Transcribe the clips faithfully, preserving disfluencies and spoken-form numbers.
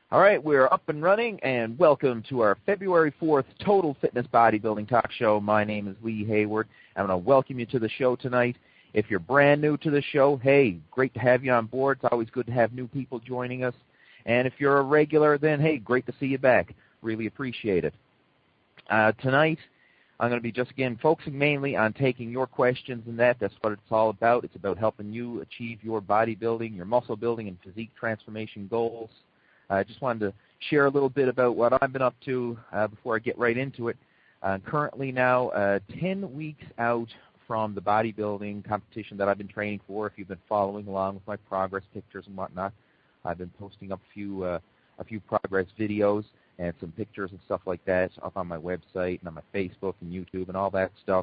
All right, we're up and running, and welcome to our February fourth Total Fitness Bodybuilding Talk Show. My name is Lee Hayward. I'm going to welcome you to the show tonight. If you're brand new to the show, hey, great to have you on board. It's always good to have new people joining us. And if you're a regular, then, hey, great to see you back. Really appreciate it. Uh, tonight, I'm going to be just, again, focusing mainly on taking your questions and that. That's what it's all about. It's about helping you achieve your bodybuilding, your muscle building, and physique transformation goals. I just wanted to share a little bit about what I've been up to uh, before I get right into it. Uh, currently now uh, ten weeks out from the bodybuilding competition that I've been training for. If you've been following along with my progress pictures and whatnot, I've been posting up a few, uh, a few progress videos and some pictures and stuff like that up on my website and on my Facebook and YouTube and all that stuff.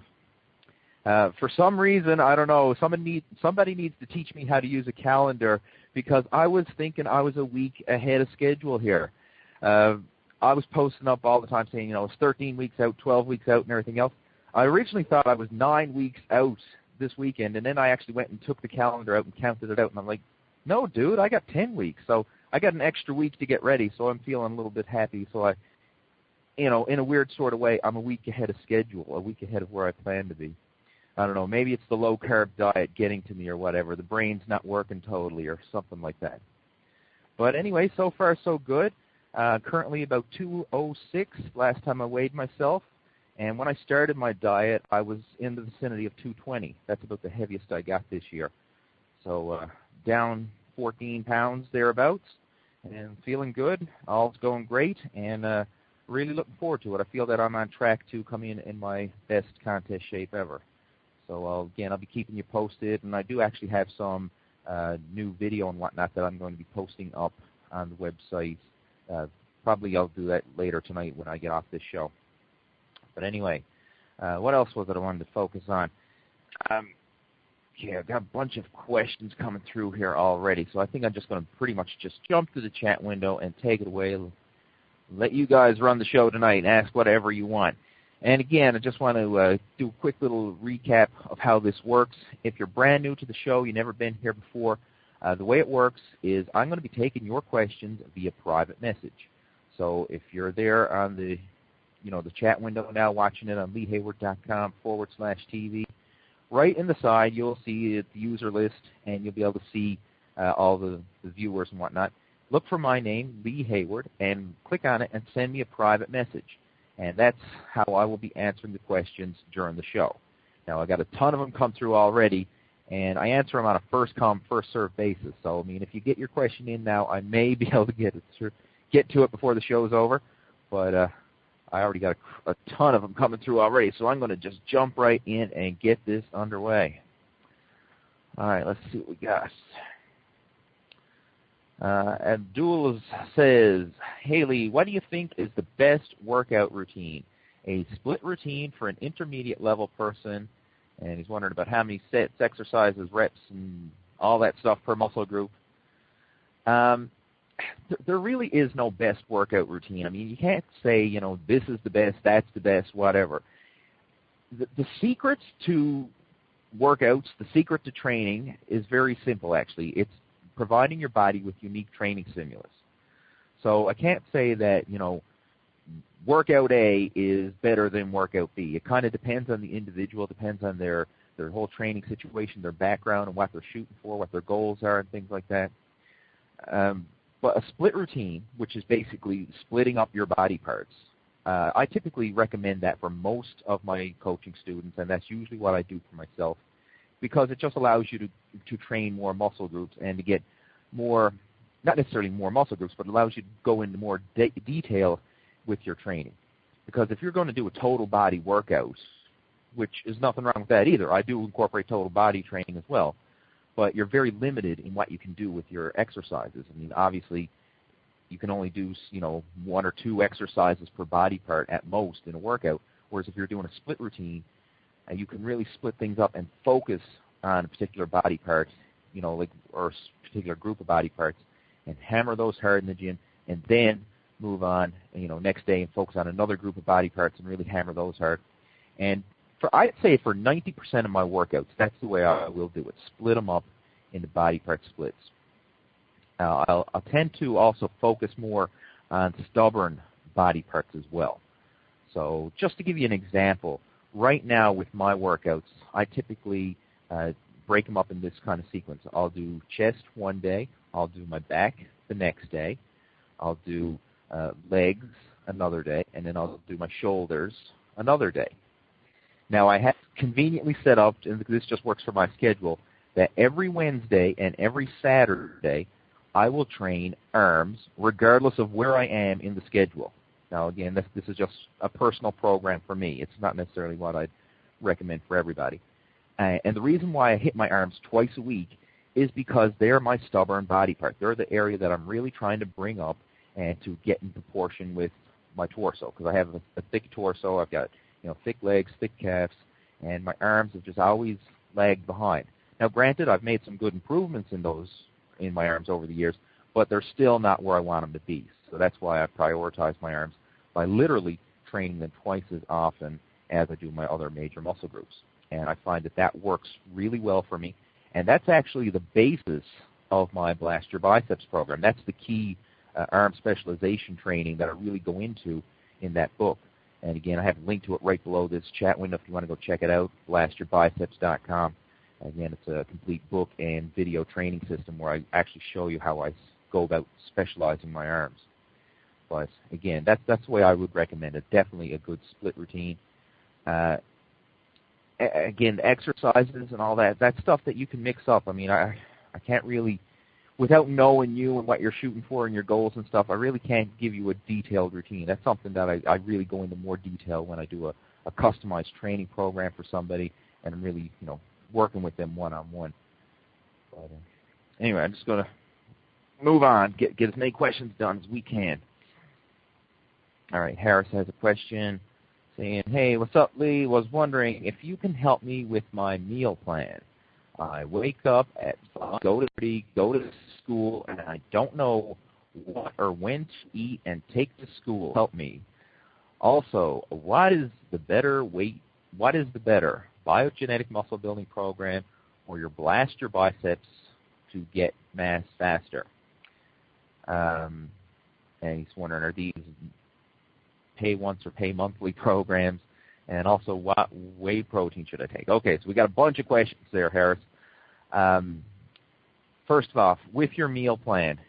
Uh, for some reason, I don't know, somebody, need, somebody needs to teach me how to use a calendar, because I was thinking I was a week ahead of schedule here. Uh, I was posting up all the time saying, you know, it's thirteen weeks out, twelve weeks out, and everything else. I originally thought I was nine weeks out this weekend, and then I actually went and took the calendar out and counted it out, and I'm like, no, dude, I got ten weeks. So I got an extra week to get ready, so I'm feeling a little bit happy. So I, you know, in a weird sort of way, I'm a week ahead of schedule, a week ahead of where I plan to be. I don't know, maybe it's the low-carb diet getting to me or whatever. The brain's not working totally or something like that. But anyway, so far so good. Uh, currently about two oh six last time I weighed myself. And when I started my diet, I was in the vicinity of two twenty. That's about the heaviest I got this year. So uh, down fourteen pounds thereabouts and feeling good. All's going great and uh, really looking forward to it. I feel that I'm on track to come in in my best contest shape ever. So, I'll, again, I'll be keeping you posted, and I do actually have some uh, new video and whatnot that I'm going to be posting up on the website. Uh, probably I'll do that later tonight when I get off this show. But anyway, uh, what else was it I wanted to focus on? Um, yeah, I've got a bunch of questions coming through here already, so I think I'm just going to pretty much just jump to the chat window and take it away. Let you guys run the show tonight and ask whatever you want. And again, I just want to uh, do a quick little recap of how this works. If you're brand new to the show, you've never been here before, uh, the way it works is I'm going to be taking your questions via private message. So if you're there on the, you know, the chat window now, watching it on leehayward.com forward slash TV, right in the side you'll see the user list, and you'll be able to see uh, all the, the viewers and whatnot. Look for my name, Lee Hayward, and click on it and send me a private message. And that's how I will be answering the questions during the show. Now, I got a ton of them come through already, and I answer them on a first-come, first-served basis. So, I mean, if you get your question in now, I may be able to get it through, get to it before the show's over. But uh, I already got a, a ton of them coming through already, so I'm going to just jump right in and get this underway. All right, let's see what we got. Uh, Abdul says, Haley, what do you think is the best workout routine? A split routine for an intermediate level person, and he's wondering about how many sets, exercises, reps, and all that stuff per muscle group. Um, th- there really is no best workout routine. I mean, you can't say, you know, this is the best, that's the best, whatever. The, the secret to workouts, the secret to training is very simple, actually. It's providing your body with unique training stimulus. So I can't say that, you know, workout A is better than workout B. It kind of depends on the individual, depends on their, their whole training situation, their background, and what they're shooting for, what their goals are, and things like that. Um, but a split routine, which is basically splitting up your body parts, uh, I typically recommend that for most of my coaching students, and that's usually what I do for myself, because it just allows you to, to train more muscle groups and to get more, not necessarily more muscle groups, but allows you to go into more de- detail with your training. Because if you're going to do a total body workout, which is nothing wrong with that either, I do incorporate total body training as well, but you're very limited in what you can do with your exercises. I mean, obviously, you can only do, you know, one or two exercises per body part at most in a workout, whereas if you're doing a split routine, Uh, you can really split things up and focus on a particular body part, you know, like, or a particular group of body parts, and hammer those hard in the gym, and then move on, you know, next day and focus on another group of body parts and really hammer those hard. And for I'd say for ninety percent of my workouts, that's the way I will do it. Split them up into body part splits. Uh, I'll, I'll tend to also focus more on stubborn body parts as well. So just to give you an example, right now with my workouts, I typically uh, break them up in this kind of sequence. I'll do chest one day, I'll do my back the next day, I'll do uh, legs another day, and then I'll do my shoulders another day. Now I have conveniently set up, and this just works for my schedule, that every Wednesday and every Saturday I will train arms regardless of where I am in the schedule. Now again, this, this is just a personal program for me. It's not necessarily what I'd recommend for everybody. Uh, and the reason why I hit my arms twice a week is because they're my stubborn body part. They're the area that I'm really trying to bring up and to get in proportion with my torso, because I have a, a thick torso. I've got you know thick legs, thick calves, and my arms have just always lagged behind. Now, granted, I've made some good improvements in those in my arms over the years, but they're still not where I want them to be. So that's why I prioritize my arms by literally training them twice as often as I do my other major muscle groups. And I find that that works really well for me. And that's actually the basis of my Blast Your Biceps program. That's the key uh, arm specialization training that I really go into in that book. And again, I have a link to it right below this chat window if you want to go check it out, blast your biceps dot com. Again, it's a complete book and video training system where I actually show you how I go about specializing my arms. But again, that's, that's the way I would recommend it. Definitely a good split routine. Uh, again, exercises and all that, that's stuff that you can mix up. I mean, I, I can't really, without knowing you and what you're shooting for and your goals and stuff, I really can't give you a detailed routine. That's something that I, I really go into more detail when I do a, a customized training program for somebody and I'm really, you know, working with them one-on-one. But, uh, anyway, I'm just going to move on, get, get as many questions done as we can. All right, Harris has a question saying, hey, what's up, Lee? Was wondering if you can help me with my meal plan. I wake up at five, go to thirty, go to school, and I don't know what or when to eat and take to school. Help me. Also, what is the better weight? What is the better biogenetic muscle building program or your Blast Your Biceps to get mass faster? Um, and he's wondering, are these pay once or pay monthly programs? And also, what whey protein should I take? Okay, so we got a bunch of questions there, Harris. Um, first off, with your meal plan,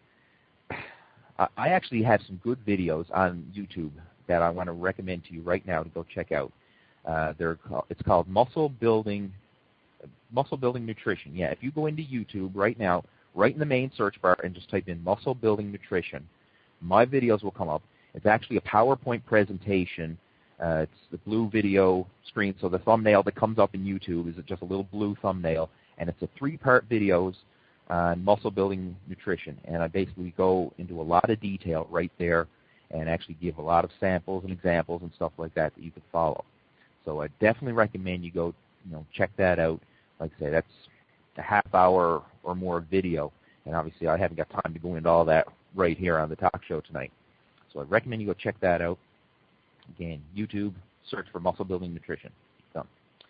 I actually have some good videos on YouTube that I want to recommend to you right now to go check out. Uh, they're called, it's called Muscle Building Muscle Building Nutrition. Yeah, if you go into YouTube right now, right in the main search bar, and just type in Muscle Building Nutrition, my videos will come up. It's actually a PowerPoint presentation. Uh, it's the blue video screen, so the thumbnail that comes up in YouTube is just a little blue thumbnail, and it's a three-part videos on muscle building nutrition. And I basically go into a lot of detail right there and actually give a lot of samples and examples and stuff like that that you could follow. So I definitely recommend you go, you know, check that out. Like I say, that's a half hour or more video, and obviously I haven't got time to go into all that right here on the talk show tonight. So I recommend you go check that out. Again, YouTube, search for Muscle Building Nutrition. Done.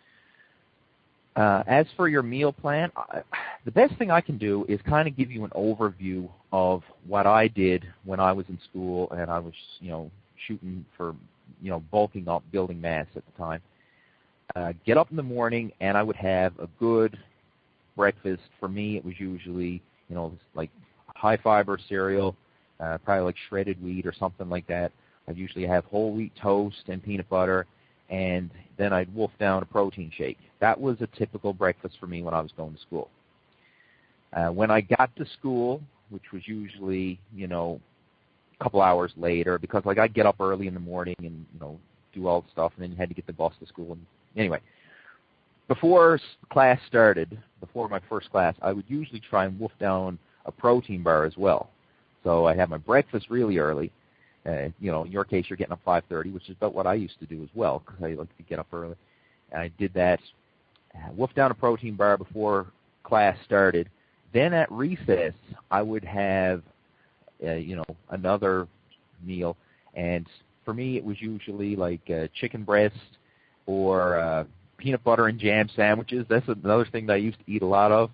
Uh, as for your meal plan, I, the best thing I can do is kind of give you an overview of what I did when I was in school and I was, you know, shooting for, you know, bulking up, building mass at the time. Uh, get up in the morning and I would have a good breakfast. For me, it was usually, you know, like high-fiber cereal, uh, probably like shredded wheat or something like that. I'd usually have whole wheat toast and peanut butter, and then I'd wolf down a protein shake. That was a typical breakfast for me when I was going to school. Uh, when I got to school, which was usually, you know, a couple hours later, because like I'd get up early in the morning and, you know, do all the stuff, and then you had to get the bus to school. And anyway, before class started, before my first class, I would usually try and wolf down a protein bar as well. So I had my breakfast really early. Uh, you know, in your case, you're getting up five thirty, which is about what I used to do as well, because I like to get up early. And I did that, uh, wolf down a protein bar before class started. Then at recess, I would have, uh, you know, another meal. And for me, it was usually like uh, chicken breast or uh, peanut butter and jam sandwiches. That's another thing that I used to eat a lot of.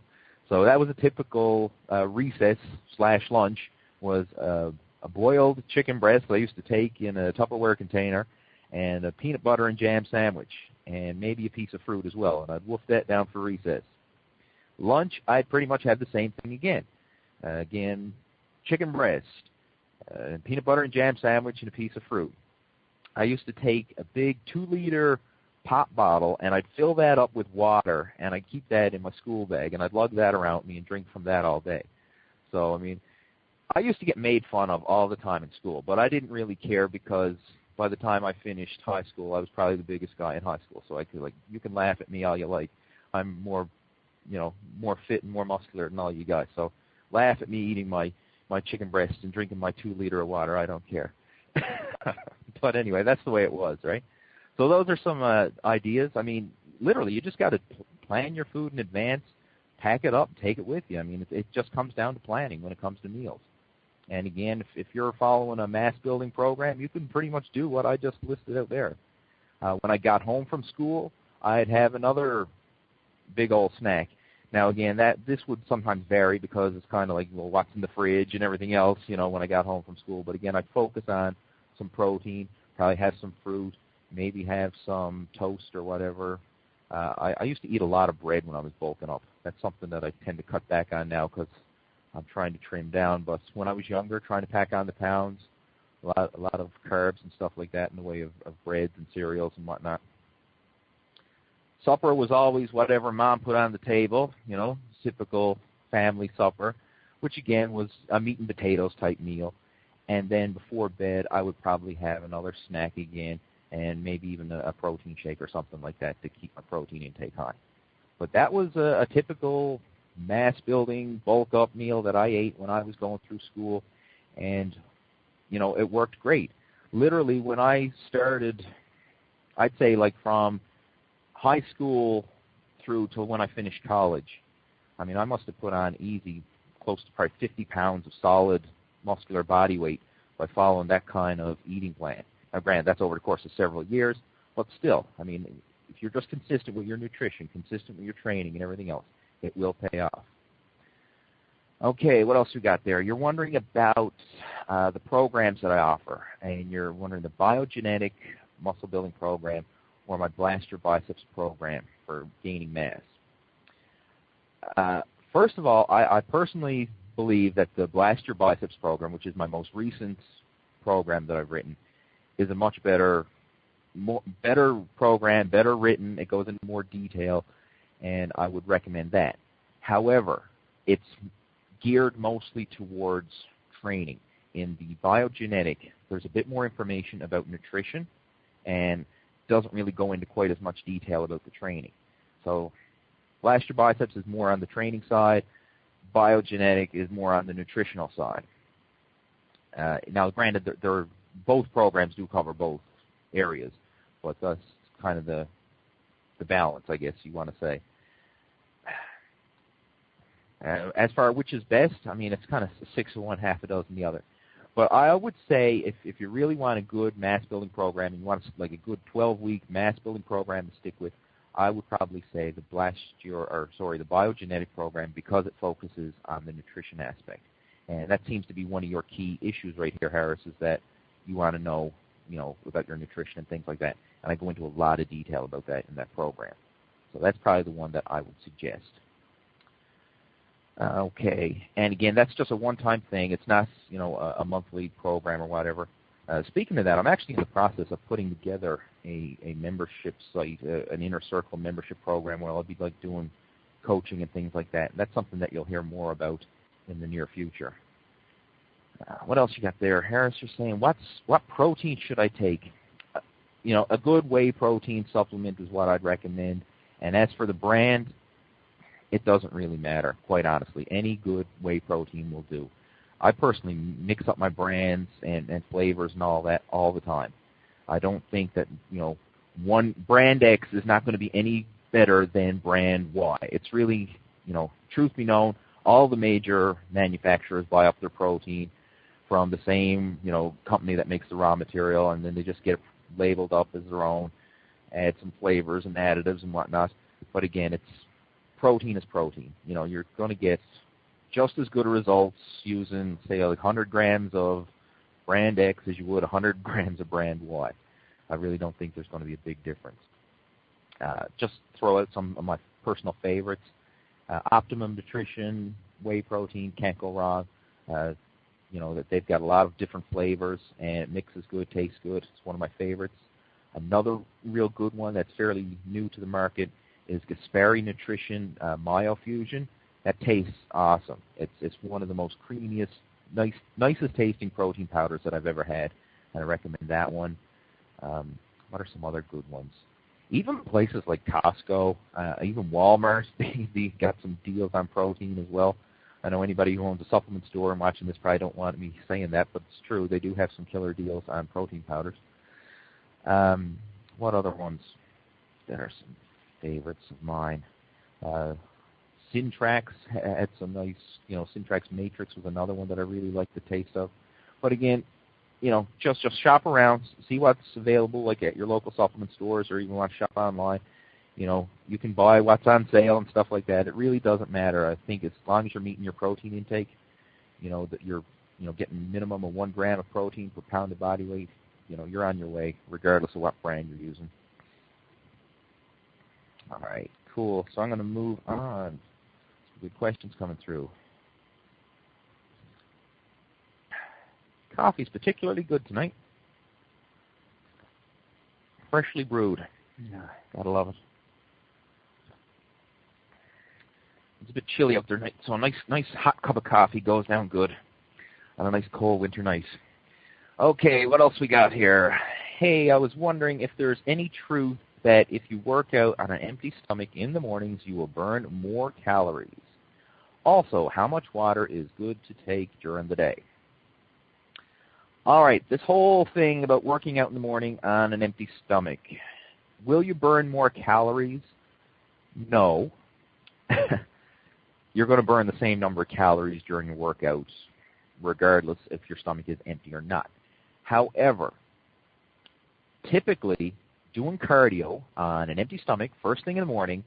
So that was a typical uh, recess slash lunch, was uh, a boiled chicken breast that I used to take in a Tupperware container, and a peanut butter and jam sandwich, and maybe a piece of fruit as well, and I'd wolf that down for recess. Lunch, I'd pretty much have the same thing again. Uh, again, chicken breast, uh, peanut butter and jam sandwich, and a piece of fruit. I used to take a big two-liter pop bottle, and I'd fill that up with water, and I'd keep that in my school bag, and I'd lug that around with me and drink from that all day. So, I mean, I used to get made fun of all the time in school, but I didn't really care because by the time I finished high school, I was probably the biggest guy in high school. So I could, like, you can laugh at me all you like. I'm more, you know, more fit and more muscular than all you guys. So laugh at me eating my, my chicken breast and drinking my two liter of water. I don't care. But anyway, that's the way it was, right? So those are some uh, ideas. I mean, literally, you just got to plan your food in advance, pack it up, take it with you. I mean, it, it just comes down to planning when it comes to meals. And again, if, if you're following a mass building program, you can pretty much do what I just listed out there. Uh, when I got home from school, I'd have another big old snack. Now, again, that this would sometimes vary because it's kind of like, well, what's in the fridge and everything else, you know, when I got home from school. But again, I'd focus on some protein, probably have some fruit, maybe have some toast or whatever. Uh, I, I used to eat a lot of bread when I was bulking up. That's something that I tend to cut back on now because I'm trying to trim down. But when I was younger, trying to pack on the pounds, a lot, a lot of carbs and stuff like that in the way of, of breads and cereals and whatnot. Supper was always whatever Mom put on the table, you know, typical family supper, which again was a meat and potatoes type meal. And then before bed, I would probably have another snack again, and maybe even a, a protein shake or something like that to keep my protein intake high. But that was a, a typical mass-building, bulk-up meal that I ate when I was going through school, and, you know, it worked great. Literally, when I started, I'd say like from high school through to when I finished college, I mean, I must have put on easy close to probably fifty pounds of solid muscular body weight by following that kind of eating plan. Now, granted, that's over the course of several years, but still, I mean, if you're just consistent with your nutrition, consistent with your training and everything else, it will pay off. Okay, what else we got there? You're wondering about uh, the programs that I offer, and you're wondering the biogenetic muscle building program or my Blast Your Biceps program for gaining mass. Uh, first of all, I, I personally believe that the Blast Your Biceps program, which is my most recent program that I've written, is a much better, more, better program, better written. It goes into more detail, and I would recommend that. However, it's geared mostly towards training. In the biogenetic, there's a bit more information about nutrition and doesn't really go into quite as much detail about the training. So Blast Your Biceps is more on the training side. Biogenetic is more on the nutritional side. Uh, now, granted, they're, they're, both programs do cover both areas, but that's kind of the the balance, I guess you want to say. Uh, as far as which is best, I mean, it's kind of six of one, half a dozen the other. But I would say if, if you really want a good mass-building program, and you want like a good twelve-week mass-building program to stick with, I would probably say the Blast Your, or sorry, the biogenetic program, because it focuses on the nutrition aspect. And that seems to be one of your key issues right here, Harris, is that you want to know, you know, about your nutrition and things like that. And I go into a lot of detail about that in that program. So that's probably the one that I would suggest. Uh, okay. And again, that's just a one-time thing. It's not, you know, a, a monthly program or whatever. Uh, speaking of that, I'm actually in the process of putting together a, a membership site, uh, an Inner Circle membership program where I'll be like doing coaching and things like that. And that's something that you'll hear more about in the near future. Uh, what else you got there? Harris, you're saying, what's, what protein should I take? Uh, you know, a good whey protein supplement is what I'd recommend. And as for the brand, it doesn't really matter, quite honestly. Any good whey protein will do. I personally mix up my brands and, and flavors and all that all the time. I don't think that, you know, one brand X is not going to be any better than brand Y. It's really, you know, truth be known, all the major manufacturers buy up their protein from the same, you know, company that makes the raw material, and then they just get it labeled up as their own, add some flavors and additives and whatnot. But again, it's protein is protein. You know, you're going to get just as good results using, say, like one hundred grams of brand X as you would one hundred grams of brand Y. I really don't think there's going to be a big difference. Uh, just throw out some of my personal favorites. Uh, Optimum Nutrition, whey protein, can't go wrong. Uh, you know, that they've got a lot of different flavors, and it mixes good, tastes good. It's one of my favorites. Another real good one that's fairly new to the market is Gaspari Nutrition uh, Myofusion. That tastes awesome. It's it's one of the most creamiest, nice, nicest tasting protein powders that I've ever had, and I recommend that one. Um, what are some other good ones? Even places like Costco, uh, even Walmart, they, they got some deals on protein as well. I know anybody who owns a supplement store and watching this probably don't want me saying that, but it's true. They do have some killer deals on protein powders. Um, what other ones? There are some favorites of mine. Uh, Syntrax had some nice, you know, Syntrax Matrix was another one that I really like the taste of. But again, you know, just just shop around, see what's available, like at your local supplement stores, or even want to shop online. You know, you can buy what's on sale and stuff like that. It really doesn't matter. I think as long as you're meeting your protein intake, you know, that you're, you know, getting minimum of one gram of protein per pound of body weight, you know, you're on your way, regardless of what brand you're using. All right, cool. So I'm going to move on. Some good questions coming through. Coffee's particularly good tonight. Freshly brewed. Yeah, gotta love it. It's a bit chilly out there tonight, so a nice, nice hot cup of coffee goes down good on a nice cold winter night. Okay, what else we got here? Hey, I was wondering if there's any truth that if you work out on an empty stomach in the mornings, you will burn more calories. Also, how much water is good to take during the day? All right, this whole thing about working out in the morning on an empty stomach. Will you burn more calories? No. You're going to burn the same number of calories during your workouts, regardless if your stomach is empty or not. However, typically, doing cardio on an empty stomach first thing in the morning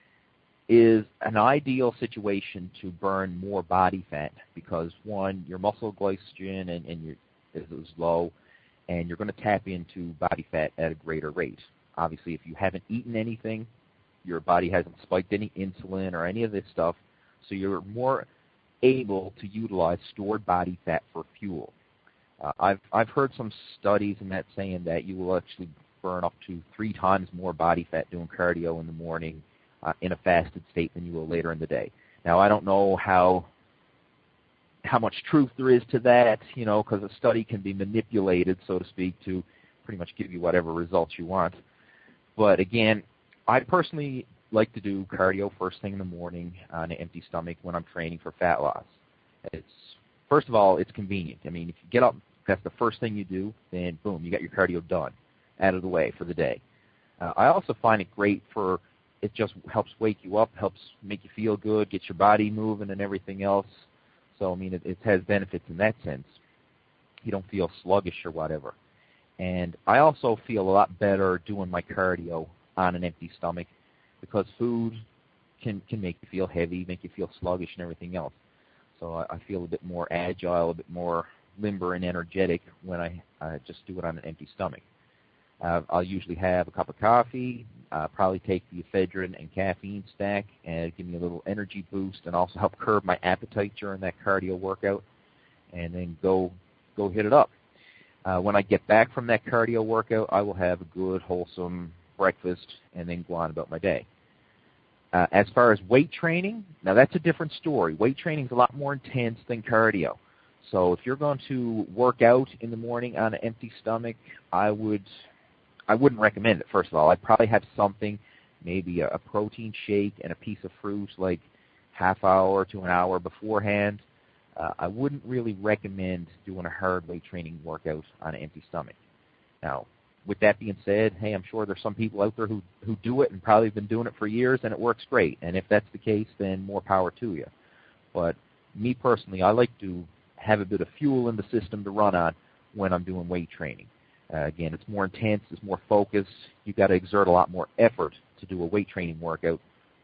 is an ideal situation to burn more body fat because, one, your muscle glycogen and, and your is low, and you're going to tap into body fat at a greater rate. Obviously, if you haven't eaten anything, your body hasn't spiked any insulin or any of this stuff, so you're more able to utilize stored body fat for fuel. Uh, I've I've heard some studies in that saying that you will actually burn up to three times more body fat doing cardio in the morning uh, in a fasted state than you will later in the day. Now, I don't know how how much truth there is to that, you know, because a study can be manipulated, so to speak, to pretty much give you whatever results you want. But again, I personally like to do cardio first thing in the morning on an empty stomach when I'm training for fat loss. It's first of all, it's convenient. I mean, if you get up, that's the first thing you do, then boom, you got your cardio done, out of the way for the day. Uh, I also find it great for, it just helps wake you up, helps make you feel good, get your body moving and everything else. So, I mean, it, it has benefits in that sense. You don't feel sluggish or whatever. And I also feel a lot better doing my cardio on an empty stomach because food can, can make you feel heavy, make you feel sluggish and everything else. So I, I feel a bit more agile, a bit more limber and energetic when I uh, just do it on an empty stomach. Uh, I'll usually have a cup of coffee, uh, probably take the ephedrine and caffeine stack and give me a little energy boost and also help curb my appetite during that cardio workout and then go go hit it up. Uh, when I get back from that cardio workout, I will have a good, wholesome breakfast and then go on about my day. Uh, as far as weight training, now that's a different story. Weight training is a lot more intense than cardio. So if you're going to work out in the morning on an empty stomach, I would... I wouldn't recommend it, first of all. I'd probably have something, maybe a, a protein shake and a piece of fruit like half hour to an hour beforehand. Uh, I wouldn't really recommend doing a hard weight training workout on an empty stomach. Now, with that being said, hey, I'm sure there's some people out there who, who do it and probably have been doing it for years and it works great. And if that's the case, then more power to you. But me personally, I like to have a bit of fuel in the system to run on when I'm doing weight training. Uh, again, it's more intense, it's more focused. You've got to exert a lot more effort to do a weight training workout.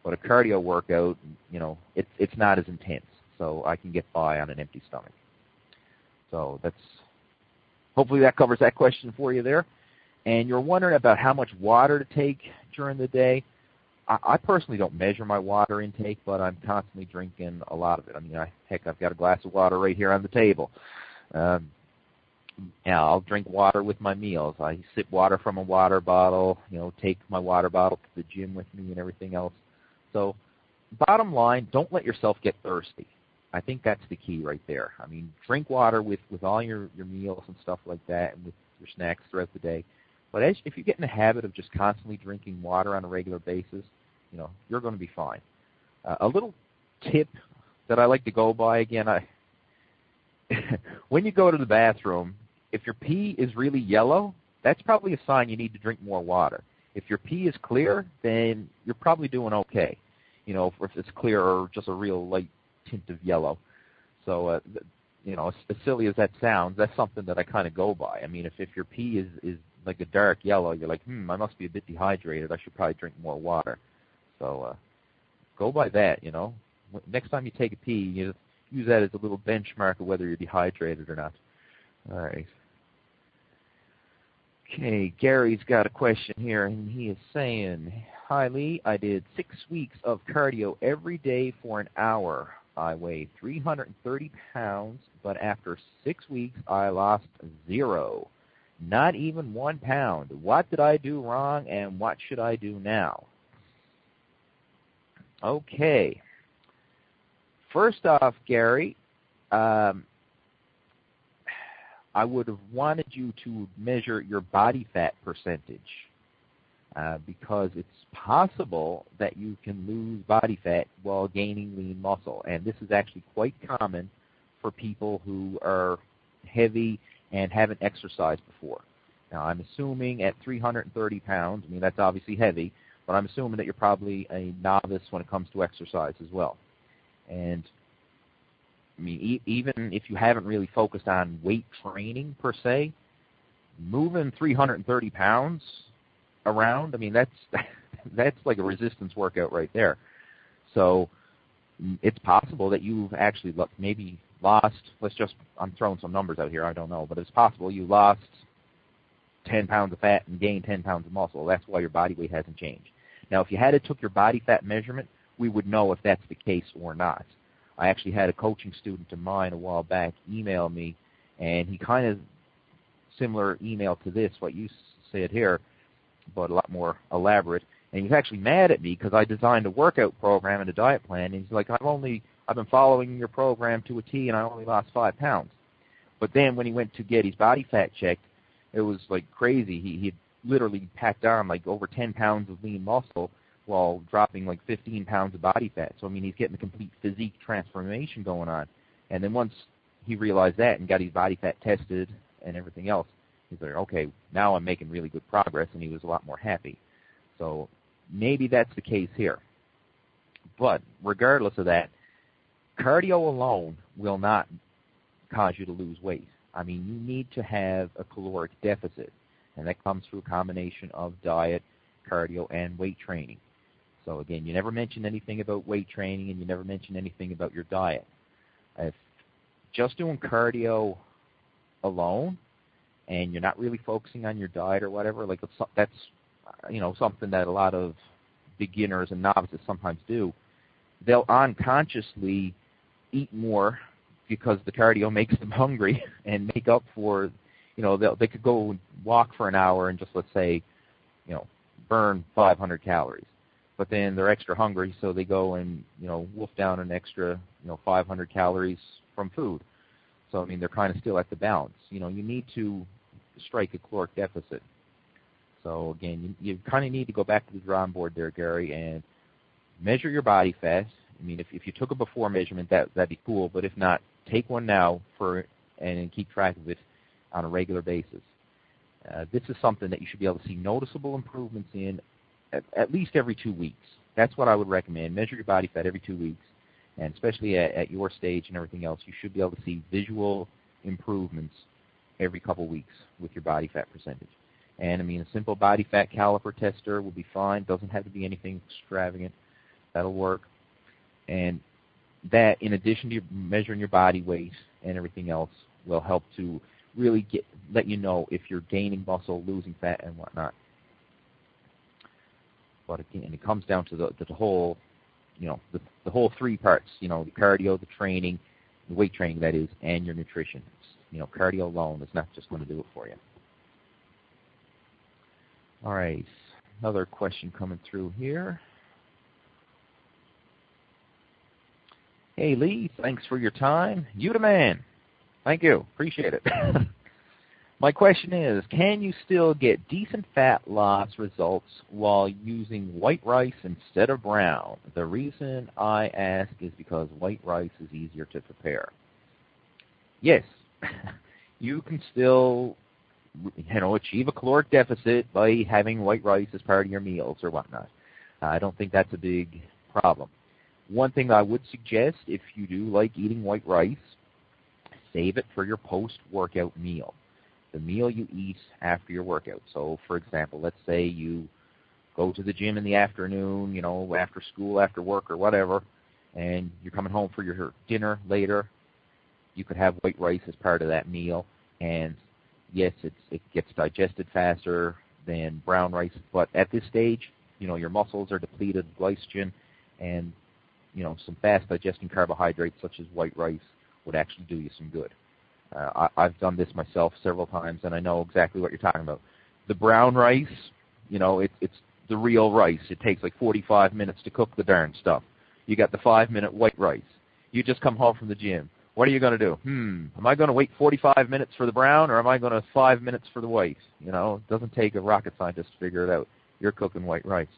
But a cardio workout, you know, it's it's not as intense, so I can get by on an empty stomach. So that's hopefully that covers that question for you there. And you're wondering about how much water to take during the day. I, I personally don't measure my water intake, but I'm constantly drinking a lot of it. I mean, I, heck, I've got a glass of water right here on the table. Um, yeah, I'll drink water with my meals. I sip water from a water bottle, you know, take my water bottle to the gym with me and everything else. So bottom line, don't let yourself get thirsty. I think that's the key right there. I mean, drink water with, with all your, your meals and stuff like that and with your snacks throughout the day. But as, if you get in the habit of just constantly drinking water on a regular basis, you know, you're going to be fine. Uh, a little tip that I like to go by, again, I when you go to the bathroom, if your pee is really yellow, that's probably a sign you need to drink more water. If your pee is clear, then you're probably doing okay. You know, if it's clear or just a real light tint of yellow. So, uh, you know, as, as silly as that sounds, that's something that I kind of go by. I mean, if, if your pee is, is like a dark yellow, you're like, hmm, I must be a bit dehydrated. I should probably drink more water. So uh, go by that, you know. Next time you take a pee, you use that as a little benchmark of whether you're dehydrated or not. All right. Okay, Gary's got a question here, and he is saying, hi, Lee. I did six weeks of cardio every day for an hour. I weigh three hundred thirty pounds, but after six weeks, I lost zero. Not even one pound. What did I do wrong, and what should I do now? Okay. First off, Gary, um, I would have wanted you to measure your body fat percentage uh, because it's possible that you can lose body fat while gaining lean muscle. And this is actually quite common for people who are heavy and haven't exercised before. Now, I'm assuming at three hundred thirty pounds, I mean, that's obviously heavy, but I'm assuming that you're probably a novice when it comes to exercise as well. And I mean, e- even if you haven't really focused on weight training per se, moving three hundred thirty pounds around, I mean, that's that's like a resistance workout right there. So it's possible that you've actually maybe lost, let's just, I'm throwing some numbers out here, I don't know, but it's possible you lost ten pounds of fat and gained ten pounds of muscle. That's why your body weight hasn't changed. Now, if you had it took your body fat measurement, we would know if that's the case or not. I actually had a coaching student of mine a while back email me, and he kind of similar email to this, what you said here, but a lot more elaborate. And he's actually mad at me because I designed a workout program and a diet plan. And he's like, I've only I've been following your program to a T, and I only lost five pounds. But then when he went to get his body fat checked, it was like crazy. He he literally packed on like over ten pounds of lean muscle while dropping like fifteen pounds of body fat. So, I mean, he's getting a complete physique transformation going on. And then once he realized that and got his body fat tested and everything else, he's like, okay, now I'm making really good progress, and he was a lot more happy. So maybe that's the case here. But regardless of that, cardio alone will not cause you to lose weight. I mean, you need to have a caloric deficit, and that comes through a combination of diet, cardio, and weight training. So again, you never mention anything about weight training, and you never mention anything about your diet. If just doing cardio alone, and you're not really focusing on your diet or whatever, like that's, you know, something that a lot of beginners and novices sometimes do. They'll unconsciously eat more because the cardio makes them hungry and make up for, you know, they could go and walk for an hour and just, let's say, you know, burn five hundred calories. But then they're extra hungry, so they go and, you know, wolf down an extra, you know, five hundred calories from food. So, I mean, they're kind of still at the balance. You know, you need to strike a caloric deficit. So, again, you, you kind of need to go back to the drawing board there, Gary, and measure your body fat. I mean, if, if you took a before measurement, that, that'd be cool. But if not, take one now for and keep track of it on a regular basis. Uh, this is something that you should be able to see noticeable improvements in at, at least every two weeks. That's what I would recommend. Measure your body fat every two weeks. And especially at, at your stage and everything else, you should be able to see visual improvements every couple weeks with your body fat percentage. And, I mean, a simple body fat caliper tester will be fine. Doesn't have to be anything extravagant. That'll work. And that, in addition to your measuring your body weight and everything else, will help to really get let you know if you're gaining muscle, losing fat, and whatnot. But again, it comes down to the, the whole, you know, the, the whole three parts. You know, the cardio, the training, the weight training, that is, and your nutrition. It's, you know, cardio alone is not just going to do it for you. All right, another question coming through here. Hey, Lee, thanks for your time. You the man. Thank you. Appreciate it. My question is, can you still get decent fat loss results while using white rice instead of brown? The reason I ask is because white rice is easier to prepare. Yes, you can still, you know, achieve a caloric deficit by having white rice as part of your meals or whatnot. I don't think that's a big problem. One thing I would suggest, if you do like eating white rice, save it for your post-workout meal, the meal you eat after your workout. So, for example, let's say you go to the gym in the afternoon, you know, after school, after work, or whatever, and you're coming home for your dinner later. You could have white rice as part of that meal, and yes, it's, it gets digested faster than brown rice, but at this stage, you know, your muscles are depleted of glycogen, and, you know, some fast-digesting carbohydrates such as white rice would actually do you some good. Uh, I, I've done this myself several times, and I know exactly what you're talking about. The brown rice, you know, it, it's the real rice. It takes like forty-five minutes to cook the darn stuff. You got the five-minute white rice. You just come home from the gym. What are you going to do? Hmm, am I going to wait forty-five minutes for the brown, or am I going to five minutes for the white? You know, it doesn't take a rocket scientist to figure it out. You're cooking white rice.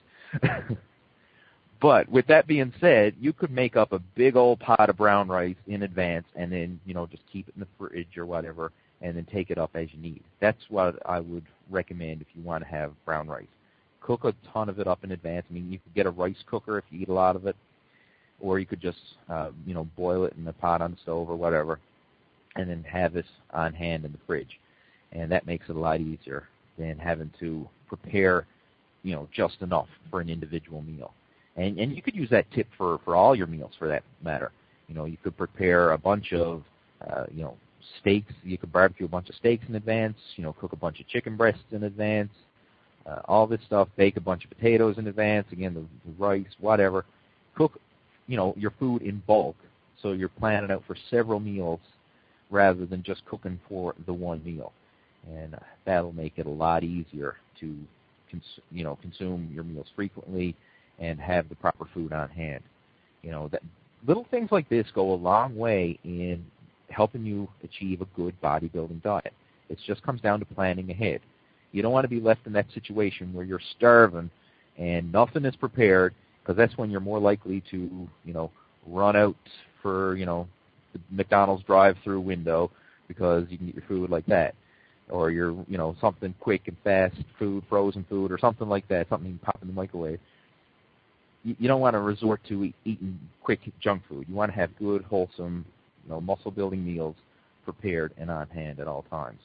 But with that being said, you could make up a big old pot of brown rice in advance and then, you know, just keep it in the fridge or whatever and then take it up as you need. That's what I would recommend if you want to have brown rice. Cook a ton of it up in advance. I mean, you could get a rice cooker if you eat a lot of it, or you could just, uh, you know, boil it in a pot on the stove or whatever and then have it on hand in the fridge. And that makes it a lot easier than having to prepare, you know, just enough for an individual meal. And, and you could use that tip for, for all your meals, for that matter. You know, you could prepare a bunch of, uh, you know, steaks. You could barbecue a bunch of steaks in advance. You know, cook a bunch of chicken breasts in advance. Uh, all this stuff. Bake a bunch of potatoes in advance. Again, the, the rice, whatever. Cook, you know, your food in bulk, so you're planning out for several meals rather than just cooking for the one meal. And uh, that'll make it a lot easier to, cons- you know, consume your meals frequently and have the proper food on hand. You know, that little things like this go a long way in helping you achieve a good bodybuilding diet. It just comes down to planning ahead. You don't want to be left in that situation where you're starving and nothing is prepared, because that's when you're more likely to, you know, run out for, you know, the McDonald's drive-through window because you can get your food like that. Or you're, you know, something quick and fast food, frozen food, or something like that, something you can pop in the microwave. You don't want to resort to eat, eating quick junk food. You want to have good, wholesome, you know, muscle-building meals prepared and on hand at all times.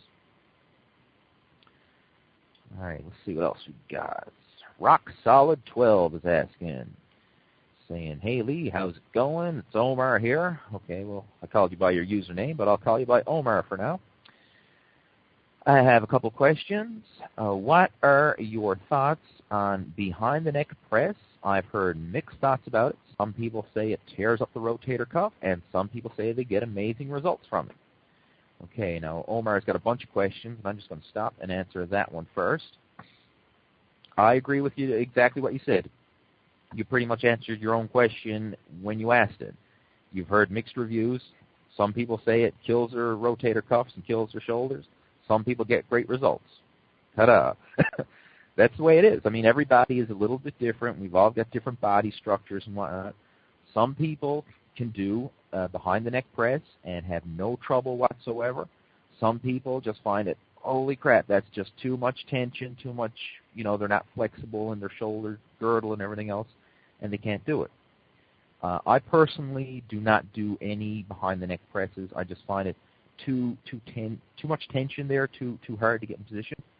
All right, let's see what else we got. Rock Solid twelve is asking, saying, "Hey, Lee, how's it going? It's Omar here." Okay, well, I called you by your username, but I'll call you by Omar for now. I have a couple questions. Uh, what are your thoughts on behind-the-neck press? I've heard mixed thoughts about it. Some people say it tears up the rotator cuff, and some people say they get amazing results from it. Okay, now Omar's got a bunch of questions, and I'm just going to stop and answer that one first. I agree with you exactly what you said. You pretty much answered your own question when you asked it. You've heard mixed reviews. Some people say it kills their rotator cuffs and kills their shoulders. Some people get great results. Ta-da. That's the way it is. I mean, everybody is a little bit different. We've all got different body structures and whatnot. Some people can do uh, behind-the-neck press and have no trouble whatsoever. Some people just find it, holy crap, that's just too much tension, too much, you know, they're not flexible in their shoulder girdle and everything else, and they can't do it. Uh, I personally do not do any behind-the-neck presses. I just find it too too ten, too much tension there, too too hard to get in position.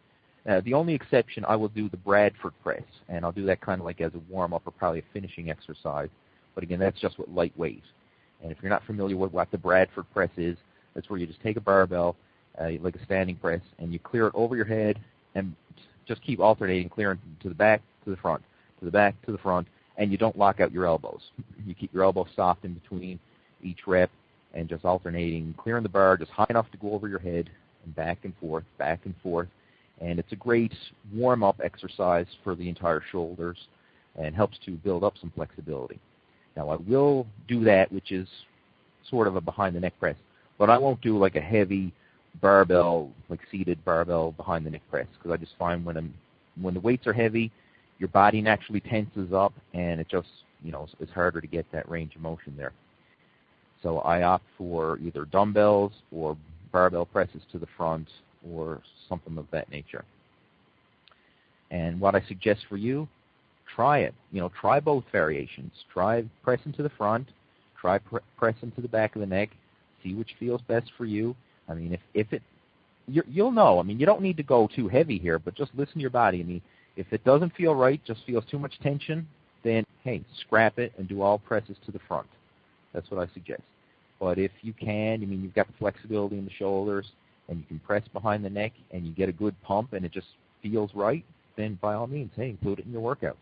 Uh, the only exception, I will do the Bradford press, and I'll do that kind of like as a warm-up or probably a finishing exercise. But again, that's just with lightweight. And if you're not familiar with what the Bradford press is, that's where you just take a barbell, uh, like a standing press, and you clear it over your head and just keep alternating, clearing to the back, to the front, to the back, to the front, and you don't lock out your elbows. You keep your elbows soft in between each rep and just alternating, clearing the bar just high enough to go over your head and back and forth, back and forth. And it's a great warm-up exercise for the entire shoulders and helps to build up some flexibility. Now, I will do that, which is sort of a behind-the-neck press, but I won't do like a heavy barbell, like seated barbell behind-the-neck press, because I just find when I'm, when the weights are heavy, your body naturally tenses up, and it just, you know, it's harder to get that range of motion there. So I opt for either dumbbells or barbell presses to the front or something of that nature. And what I suggest for you, try it. You know, try both variations. Try pressing to the front, try pr- pressing to the back of the neck, see which feels best for you. I mean, if, if it, you're, you'll know. I mean, you don't need to go too heavy here, but just listen to your body. I mean, if it doesn't feel right, just feels too much tension, then, hey, scrap it and do all presses to the front. That's what I suggest. But if you can, I mean, you've got the flexibility in the shoulders, and you can press behind the neck, and you get a good pump, and it just feels right, then by all means, hey, include it in your workouts.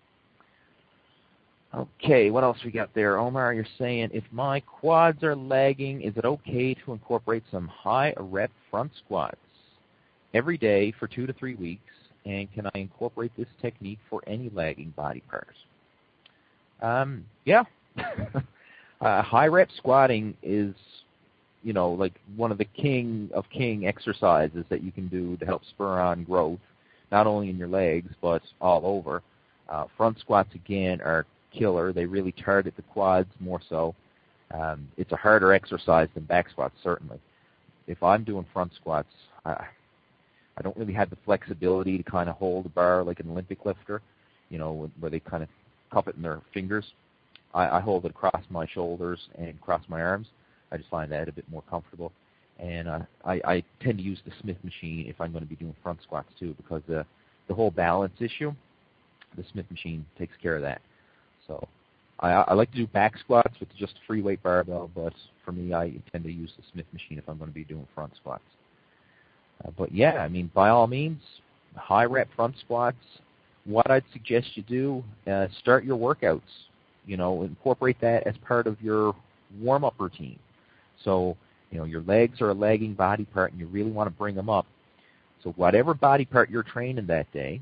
Okay, what else we got there? Omar, you're saying, if my quads are lagging, is it okay to incorporate some high rep front squats every day for two to three weeks, and can I incorporate this technique for any lagging body parts? Um, yeah. uh, high rep squatting is, you know, like one of the king of king exercises that you can do to help spur on growth, not only in your legs, but all over. Uh, front squats, again, are killer. They really target the quads more so. Um, it's a harder exercise than back squats, certainly. If I'm doing front squats, I, I don't really have the flexibility to kind of hold a bar like an Olympic lifter, you know, where they kind of cup it in their fingers. I, I hold it across my shoulders and across my arms. I just find that a bit more comfortable. And uh, I, I tend to use the Smith machine if I'm going to be doing front squats too, because the, the whole balance issue, the Smith machine takes care of that. So I, I like to do back squats with just a free weight barbell, but for me, I tend to use the Smith machine if I'm going to be doing front squats. Uh, but yeah, I mean, by all means, high rep front squats. What I'd suggest you do, uh, start your workouts. You know, incorporate that as part of your warm-up routine. So, you know, your legs are a lagging body part, and you really want to bring them up. So whatever body part you're training that day,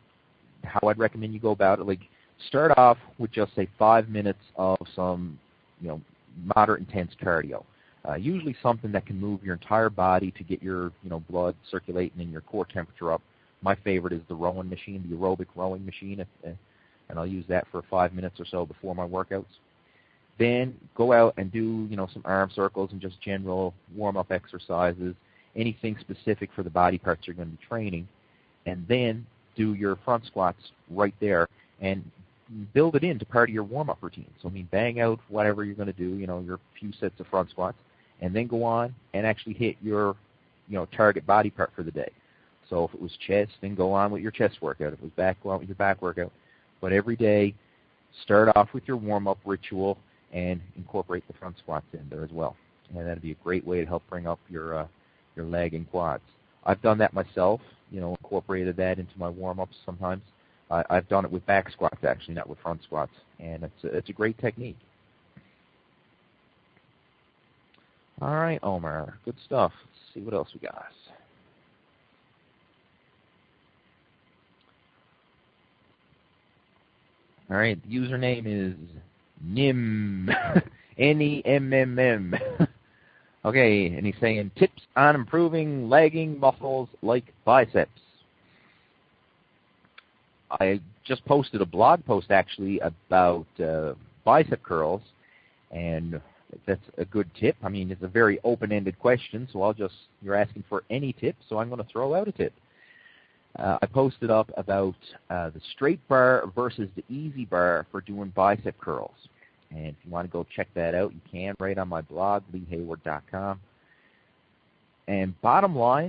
how I'd recommend you go about it, like start off with just, say, five minutes of some, you know, moderate intense cardio. Uh, usually something that can move your entire body to get your, you know, blood circulating and your core temperature up. My favorite is the rowing machine, the aerobic rowing machine, uh, and I'll use that for five minutes or so before my workouts. Then go out and do, you know, some arm circles and just general warm-up exercises, anything specific for the body parts you're going to be training, and then do your front squats right there and build it into part of your warm-up routine. So, I mean, bang out whatever you're going to do, you know, your few sets of front squats, and then go on and actually hit your, you know, target body part for the day. So if it was chest, then go on with your chest workout. If it was back, go on with your back workout. But every day, start off with your warm-up ritual and incorporate the front squats in there as well. And that'd be a great way to help bring up your uh, your leg and quads. I've done that myself, you know, incorporated that into my warm-ups sometimes. Uh, I've done it with back squats, actually, not with front squats. And it's a, it's a great technique. All right, Omar, good stuff. Let's see what else we got. All right, the username is Nim, N E M M M. Okay, and he's saying, tips on improving lagging muscles like biceps. I just posted a blog post, actually, about uh, bicep curls, and that's a good tip. I mean, it's a very open-ended question, so I'll just, you're asking for any tip, so I'm going to throw out a tip. Uh, I posted up about uh, the straight bar versus the easy bar for doing bicep curls. And if you want to go check that out, you can right on my blog, lee hayward dot com. And bottom line,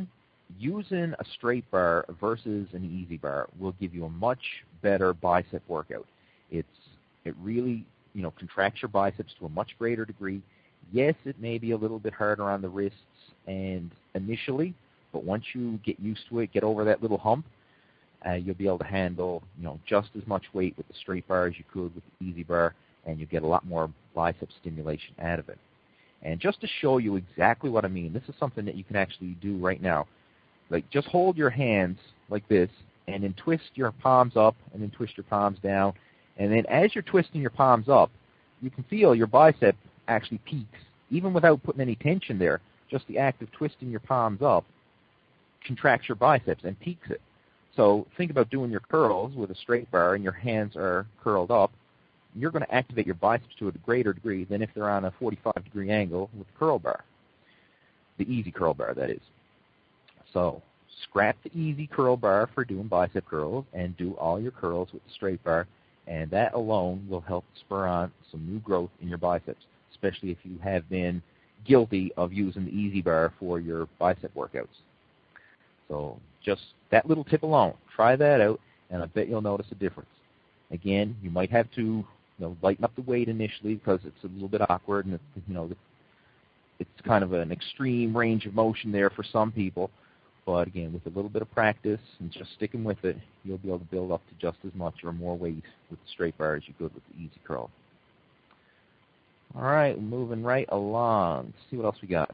using a straight bar versus an easy bar will give you a much better bicep workout. It's it really, you know, contracts your biceps to a much greater degree. Yes, it may be a little bit harder on the wrists and initially, but once you get used to it, get over that little hump, uh, you'll be able to handle, you know, just as much weight with the straight bar as you could with the easy bar, and you get a lot more bicep stimulation out of it. And just to show you exactly what I mean, this is something that you can actually do right now. Like, just hold your hands like this, and then twist your palms up, and then twist your palms down. And then as you're twisting your palms up, you can feel your bicep actually peaks, even without putting any tension there. Just the act of twisting your palms up contracts your biceps and peaks it. So think about doing your curls with a straight bar and your hands are curled up. You're going to activate your biceps to a greater degree than if they're on a forty-five degree angle with the curl bar. The easy curl bar, that is. So scrap the easy curl bar for doing bicep curls and do all your curls with the straight bar, and that alone will help spur on some new growth in your biceps, especially if you have been guilty of using the easy bar for your bicep workouts. So just that little tip alone, try that out, and I bet you'll notice a difference. Again, you might have to, you know, lighten up the weight initially because it's a little bit awkward, and it's, you know, it's kind of an extreme range of motion there for some people. But again, with a little bit of practice and just sticking with it, you'll be able to build up to just as much or more weight with the straight bar as you could with the easy curl. All right, moving right along. Let's see what else we got.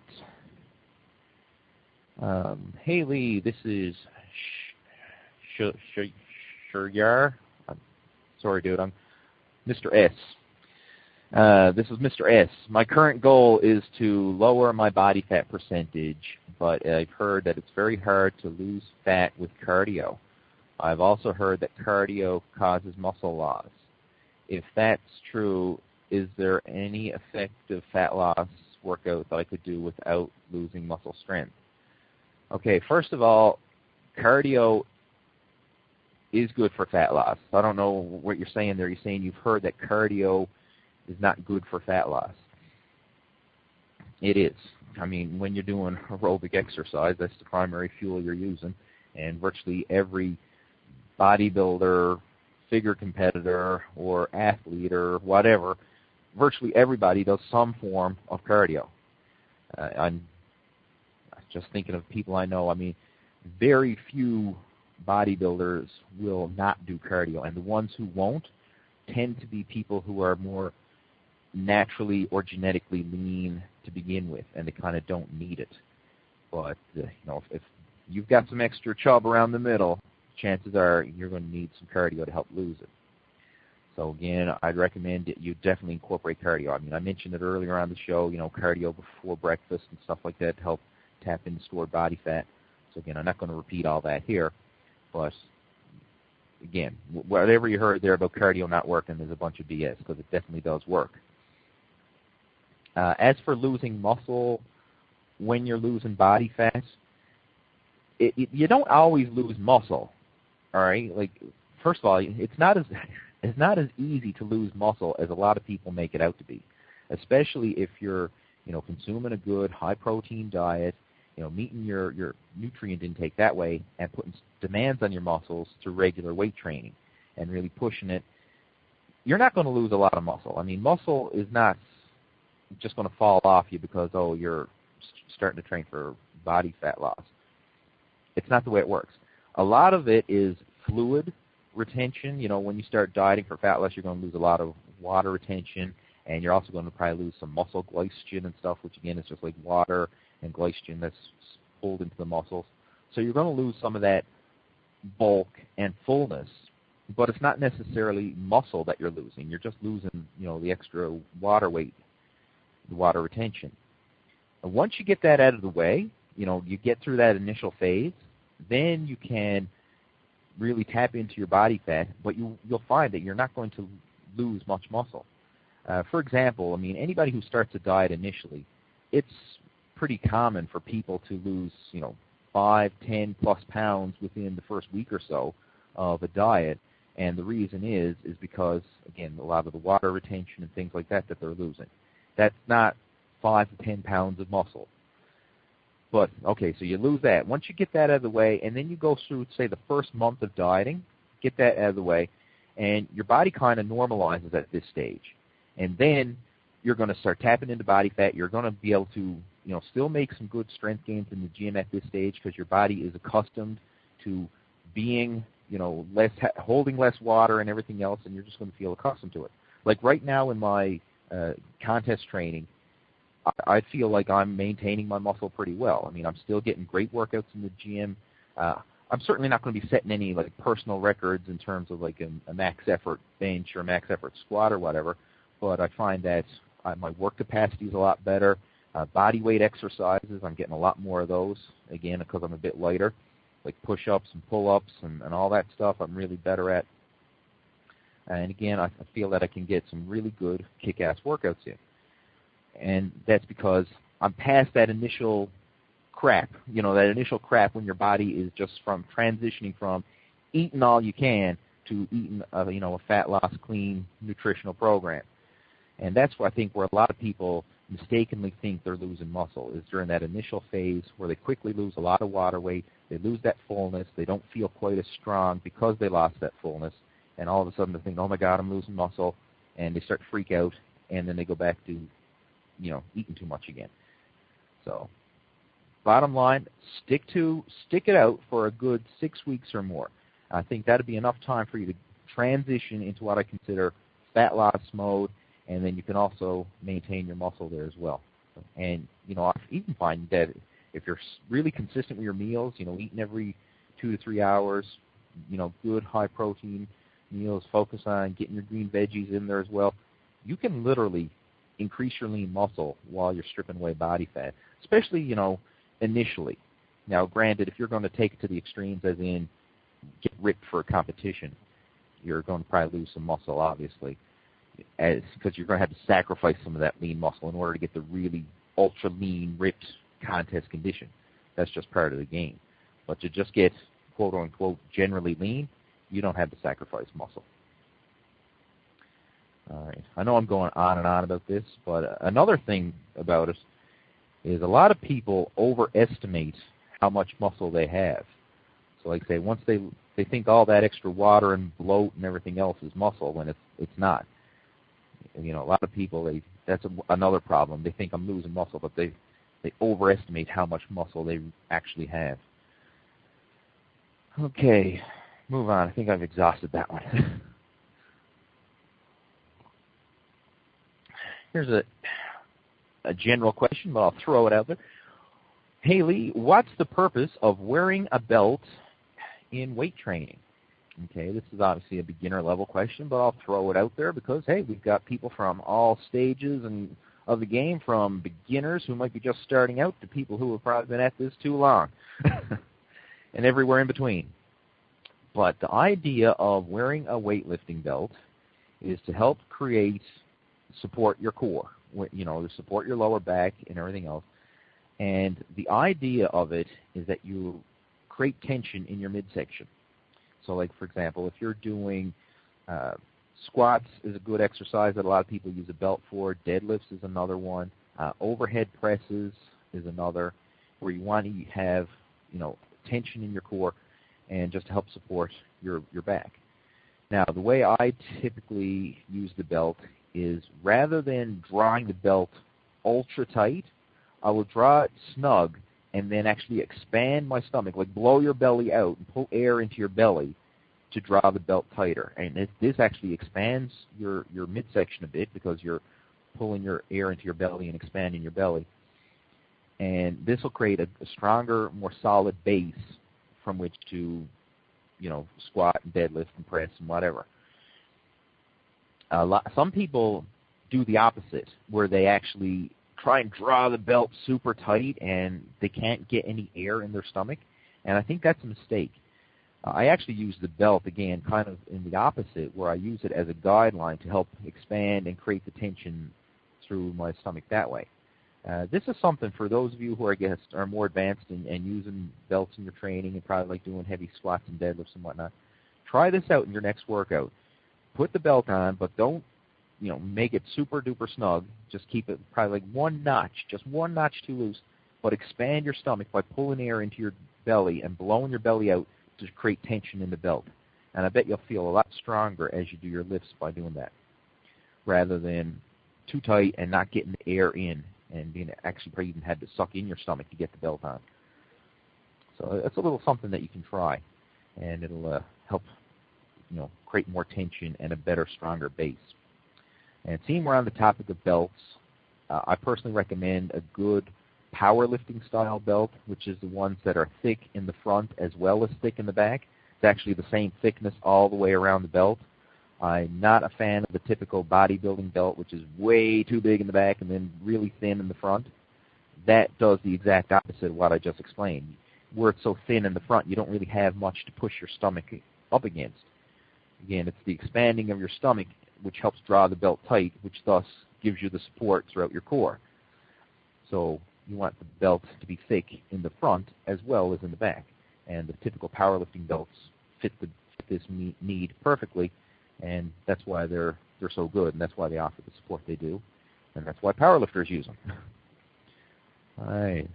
Um, hey Lee, this is Sh Sh Sh Shuryar. I'm sorry, dude. I'm Mister S. Uh, this is Mister S. My current goal is to lower my body fat percentage, but I've heard that it's very hard to lose fat with cardio. I've also heard that cardio causes muscle loss. If that's true, is there any effective fat loss workout that I could do without losing muscle strength? Okay, first of all, cardio is good for fat loss. I don't know what you're saying there. You're saying you've heard that cardio is not good for fat loss. It is. I mean, when you're doing aerobic exercise, that's the primary fuel you're using, and virtually every bodybuilder, figure competitor, or athlete, or whatever, virtually everybody does some form of cardio. Uh, I'm just thinking of people I know. I mean, very few bodybuilders will not do cardio, and the ones who won't tend to be people who are more naturally or genetically lean to begin with, and they kind of don't need it. But uh, you know, if, if you've got some extra chub around the middle, chances are you're going to need some cardio to help lose it. So again, I'd recommend that you definitely incorporate cardio. I mean, I mentioned it earlier on the show, you know, cardio before breakfast and stuff like that to help tap into stored body fat. So again, I'm not going to repeat all that here, but again, whatever you heard there about cardio not working is a bunch of B S, because it definitely does work. Uh, as for losing muscle when you're losing body fat, it, it, you don't always lose muscle, all right? Like, first of all, it's not as it's not as easy to lose muscle as a lot of people make it out to be, especially if you're, you know, consuming a good high-protein diet, you know, meeting your, your nutrient intake that way, and putting demands on your muscles through regular weight training and really pushing it. You're not going to lose a lot of muscle. I mean, muscle is not just going to fall off you because, oh, you're starting to train for body fat loss. It's not the way it works. A lot of it is fluid retention. You know, when you start dieting for fat loss, you're going to lose a lot of water retention, and you're also going to probably lose some muscle glycogen and stuff, which again is just like water and glycogen that's pulled into the muscles. So you're going to lose some of that bulk and fullness, but it's not necessarily muscle that you're losing. You're just losing, you know, the extra water weight, the water retention. And once you get that out of the way, you know, you get through that initial phase, then you can really tap into your body fat, but you, you'll find that you're not going to lose much muscle. Uh, for example, I mean, anybody who starts a diet initially, it's pretty common for people to lose, you know, five, ten plus pounds within the first week or so of a diet, and the reason is is because, again, a lot of the water retention and things like that that they're losing. That's not five to ten pounds of muscle. But, okay, so you lose that. Once you get that out of the way, and then you go through, say, the first month of dieting, get that out of the way, and your body kind of normalizes at this stage. And then you're going to start tapping into body fat. You're going to be able to, you know, still make some good strength gains in the gym at this stage because your body is accustomed to being, you know, less holding less water and everything else, and you're just going to feel accustomed to it. Like right now in my uh, contest training, I, I feel like I'm maintaining my muscle pretty well. I mean, I'm still getting great workouts in the gym. Uh, I'm certainly not going to be setting any like personal records in terms of like a, a max effort bench or a max effort squat or whatever, but I find that uh, my work capacity is a lot better. Uh, body weight exercises, I'm getting a lot more of those, again, because I'm a bit lighter, like push-ups and pull-ups and, and all that stuff I'm really better at. And again, I, I feel that I can get some really good kick-ass workouts in. And that's because I'm past that initial crap, you know, that initial crap when your body is just from transitioning from eating all you can to eating, a, you know, a fat loss, clean, nutritional program. And that's where I think where a lot of people mistakenly think they're losing muscle is during that initial phase where they quickly lose a lot of water weight, they lose that fullness, they don't feel quite as strong because they lost that fullness, and all of a sudden they think, oh my God, I'm losing muscle, and they start to freak out, and then they go back to, you know, eating too much again. So bottom line, stick to stick it out for a good six weeks or more. I think that would be enough time for you to transition into what I consider fat loss mode, and then you can also maintain your muscle there as well. And, you know, I even find that if you're really consistent with your meals, you know, eating every two to three hours, you know, good high-protein meals, focus on getting your green veggies in there as well, you can literally increase your lean muscle while you're stripping away body fat, especially, you know, initially. Now, granted, if you're going to take it to the extremes, as in get ripped for a competition, you're going to probably lose some muscle, obviously, as because you're going to have to sacrifice some of that lean muscle in order to get the really ultra lean, ripped contest condition. That's just part of the game. But to just get quote unquote generally lean, you don't have to sacrifice muscle. All right. I know I'm going on and on about this, but another thing about it is a lot of people overestimate how much muscle they have. So like say, once they they think all that extra water and bloat and everything else is muscle, when it's it's not. You know, a lot of people, they that's a, another problem. They think I'm losing muscle, but they they overestimate how much muscle they actually have. Okay, move on. I think I've exhausted that one. Here's a a general question, but I'll throw it out there. Hey, Lee, what's the purpose of wearing a belt in weight training? Okay, this is obviously a beginner-level question, but I'll throw it out there because, hey, we've got people from all stages and of the game, from beginners who might be just starting out to people who have probably been at this too long, and everywhere in between. But the idea of wearing a weightlifting belt is to help create, support your core, you know, to support your lower back and everything else. And the idea of it is that you create tension in your midsection. So, like, for example, if you're doing uh, squats is a good exercise that a lot of people use a belt for. Deadlifts is another one. Uh, overhead presses is another, where you want to have, you know, tension in your core and just to help support your, your back. Now, the way I typically use the belt is rather than drawing the belt ultra tight, I will draw it snug and then actually expand my stomach, like blow your belly out and pull air into your belly to draw the belt tighter. And it, this actually expands your, your midsection a bit because you're pulling your air into your belly and expanding your belly. And this will create a, a stronger, more solid base from which to, you know, squat and deadlift and press and whatever. A lot, some people do the opposite, where they actually try and draw the belt super tight and they can't get any air in their stomach, and I think that's a mistake. Uh, I actually use the belt, again, kind of in the opposite, where I use it as a guideline to help expand and create the tension through my stomach that way. Uh, this is something for those of you who are, I guess, are more advanced and, and using belts in your training and probably like doing heavy squats and deadlifts and whatnot. Try this out in your next workout. Put the belt on, but don't, you know, make it super duper snug. Just keep it probably like one notch, just one notch too loose, but expand your stomach by pulling air into your belly and blowing your belly out to create tension in the belt. And I bet you'll feel a lot stronger as you do your lifts by doing that, rather than too tight and not getting the air in and being actually probably even had to suck in your stomach to get the belt on. So it's a little something that you can try, and it'll uh, help, you know, create more tension and a better, stronger base. And seeing we're on the topic of belts, uh, I personally recommend a good powerlifting style belt, which is the ones that are thick in the front as well as thick in the back. It's actually the same thickness all the way around the belt. I'm not a fan of the typical bodybuilding belt, which is way too big in the back and then really thin in the front. That does the exact opposite of what I just explained. Where it's so thin in the front, you don't really have much to push your stomach up against. Again, it's the expanding of your stomach which helps draw the belt tight, which thus gives you the support throughout your core. So you want the belt to be thick in the front as well as in the back. And the typical powerlifting belts fit, the, fit this need perfectly, and that's why they're they're so good, and that's why they offer the support they do, and that's why powerlifters use them. All right.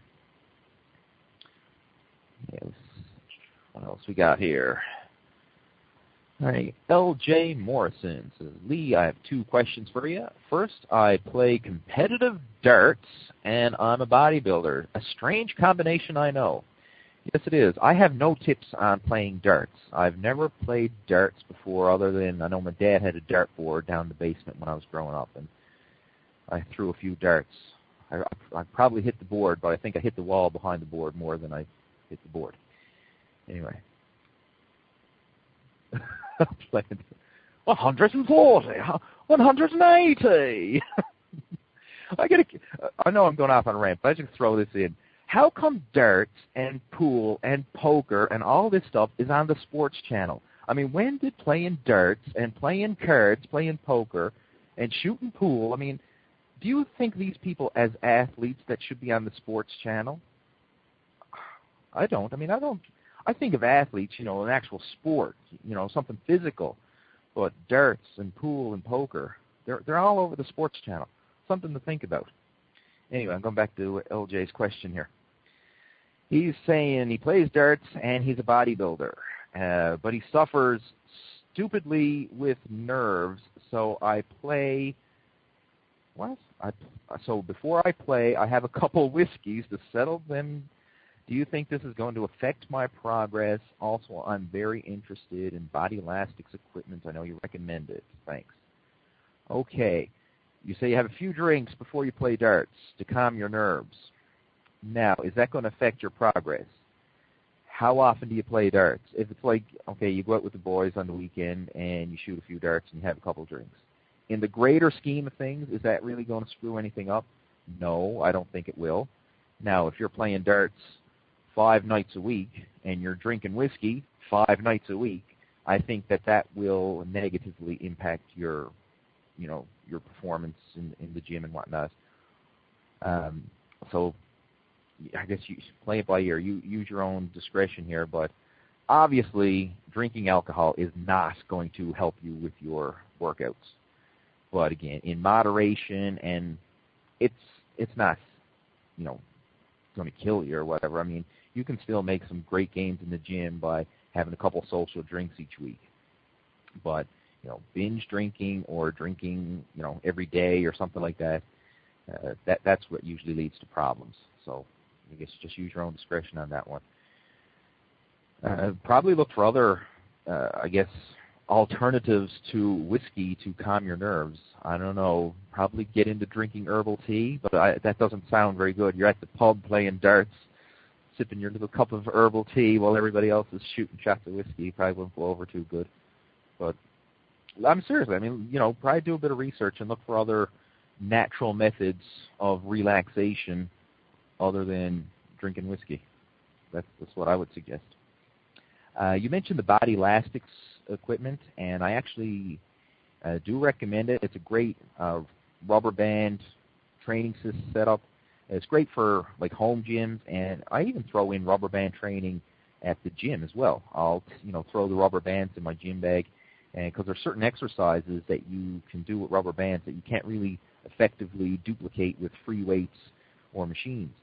Yes. What else we got here? All right. L J Morrison says, Lee, I have two questions for you. First, I play competitive darts, and I'm a bodybuilder. A strange combination, I know. Yes, it is. I have no tips on playing darts. I've never played darts before, other than I know my dad had a dartboard down in the basement when I was growing up, and I threw a few darts. I, I probably hit the board, but I think I hit the wall behind the board more than I hit the board. Anyway. one hundred forty, one hundred eighty. I gotta, I know I'm going off on a rant, but I just throw this in. How come darts and pool and poker and all this stuff is on the sports channel? I mean, when did playing darts and playing cards, playing poker, and shooting pool, I mean, do you think these people as athletes that should be on the sports channel? I don't. I mean, I don't. I think of athletes, you know, an actual sport, you know, something physical. But darts and pool and poker, they're they're all over the sports channel. Something to think about. Anyway, I'm going back to L J's question here. He's saying he plays darts and he's a bodybuilder, uh, but he suffers stupidly with nerves. So I play. What? I so before I play, I have a couple whiskeys to settle them. Do you think this is going to affect my progress? Also, I'm very interested in Body Elastics equipment. I know you recommend it. Thanks. Okay. You say you have a few drinks before you play darts to calm your nerves. Now, is that going to affect your progress? How often do you play darts? If it's like, okay, you go out with the boys on the weekend and you shoot a few darts and you have a couple drinks. In the greater scheme of things, is that really going to screw anything up? No, I don't think it will. Now, if you're playing darts five nights a week and you're drinking whiskey five nights a week, I think that that will negatively impact your, you know, your performance in, in the gym and whatnot. Um, so I guess you play it by ear. You use your own discretion here, but obviously drinking alcohol is not going to help you with your workouts. But again, in moderation, and it's it's not, you know, going to kill you or whatever. I mean, you can still make some great gains in the gym by having a couple social drinks each week. But, you know, binge drinking or drinking, you know, every day or something like that, uh, that that's what usually leads to problems. So I guess just use your own discretion on that one. Uh, probably look for other, uh, I guess, alternatives to whiskey to calm your nerves. I don't know, probably get into drinking herbal tea, but I, that doesn't sound very good. You're at the pub playing darts, sipping your little cup of herbal tea while everybody else is shooting shots of whiskey. You probably won't go over too good. But I'm seriously, I mean, you know, probably do a bit of research and look for other natural methods of relaxation other than drinking whiskey. That's, that's what I would suggest. Uh, you mentioned the Body Elastics equipment, and I actually uh, do recommend it. It's a great uh, rubber band training system setup. It's great for like home gyms, and I even throw in rubber band training at the gym as well. I'll you know throw the rubber bands in my gym bag, and because there's certain exercises that you can do with rubber bands that you can't really effectively duplicate with free weights or machines.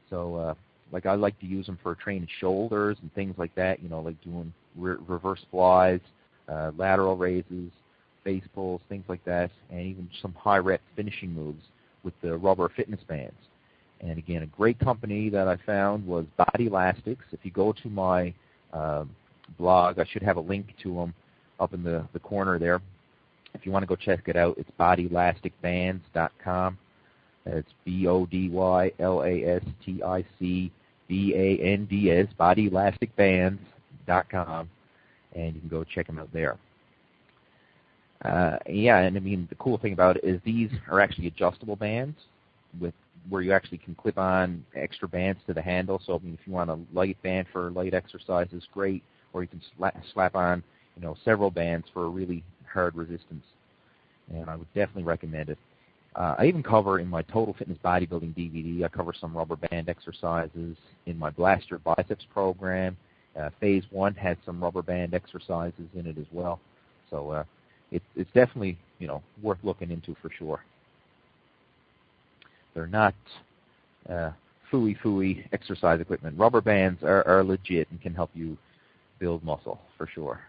So, uh, like I like to use them for training shoulders and things like that, you know, like doing re- reverse flies, uh, lateral raises, face pulls, things like that, and even some high-rep finishing moves with the rubber fitness bands. And again, a great company that I found was Body Elastics. If you go to my um, blog, I should have a link to them up in the, the corner there. If you want to go check it out, it's body elastic bands dot com. It's B O D Y L A S T I C B A N D S, body elastic bands dot com, and you can go check them out there. Uh, yeah, and I mean, the cool thing about it is these are actually adjustable bands with where you actually can clip on extra bands to the handle. So I mean, if you want a light band for light exercises, great, or you can slap, slap on, you know, several bands for a really hard resistance. And I would definitely recommend it. Uh, I even cover in my Total Fitness Bodybuilding D V D, I cover some rubber band exercises. In my Blaster Biceps program, uh, Phase one has some rubber band exercises in it as well. So uh, it, it's definitely, you know, worth looking into for sure. They're not uh, phooey-phooey exercise equipment. Rubber bands are, are legit and can help you build muscle for sure.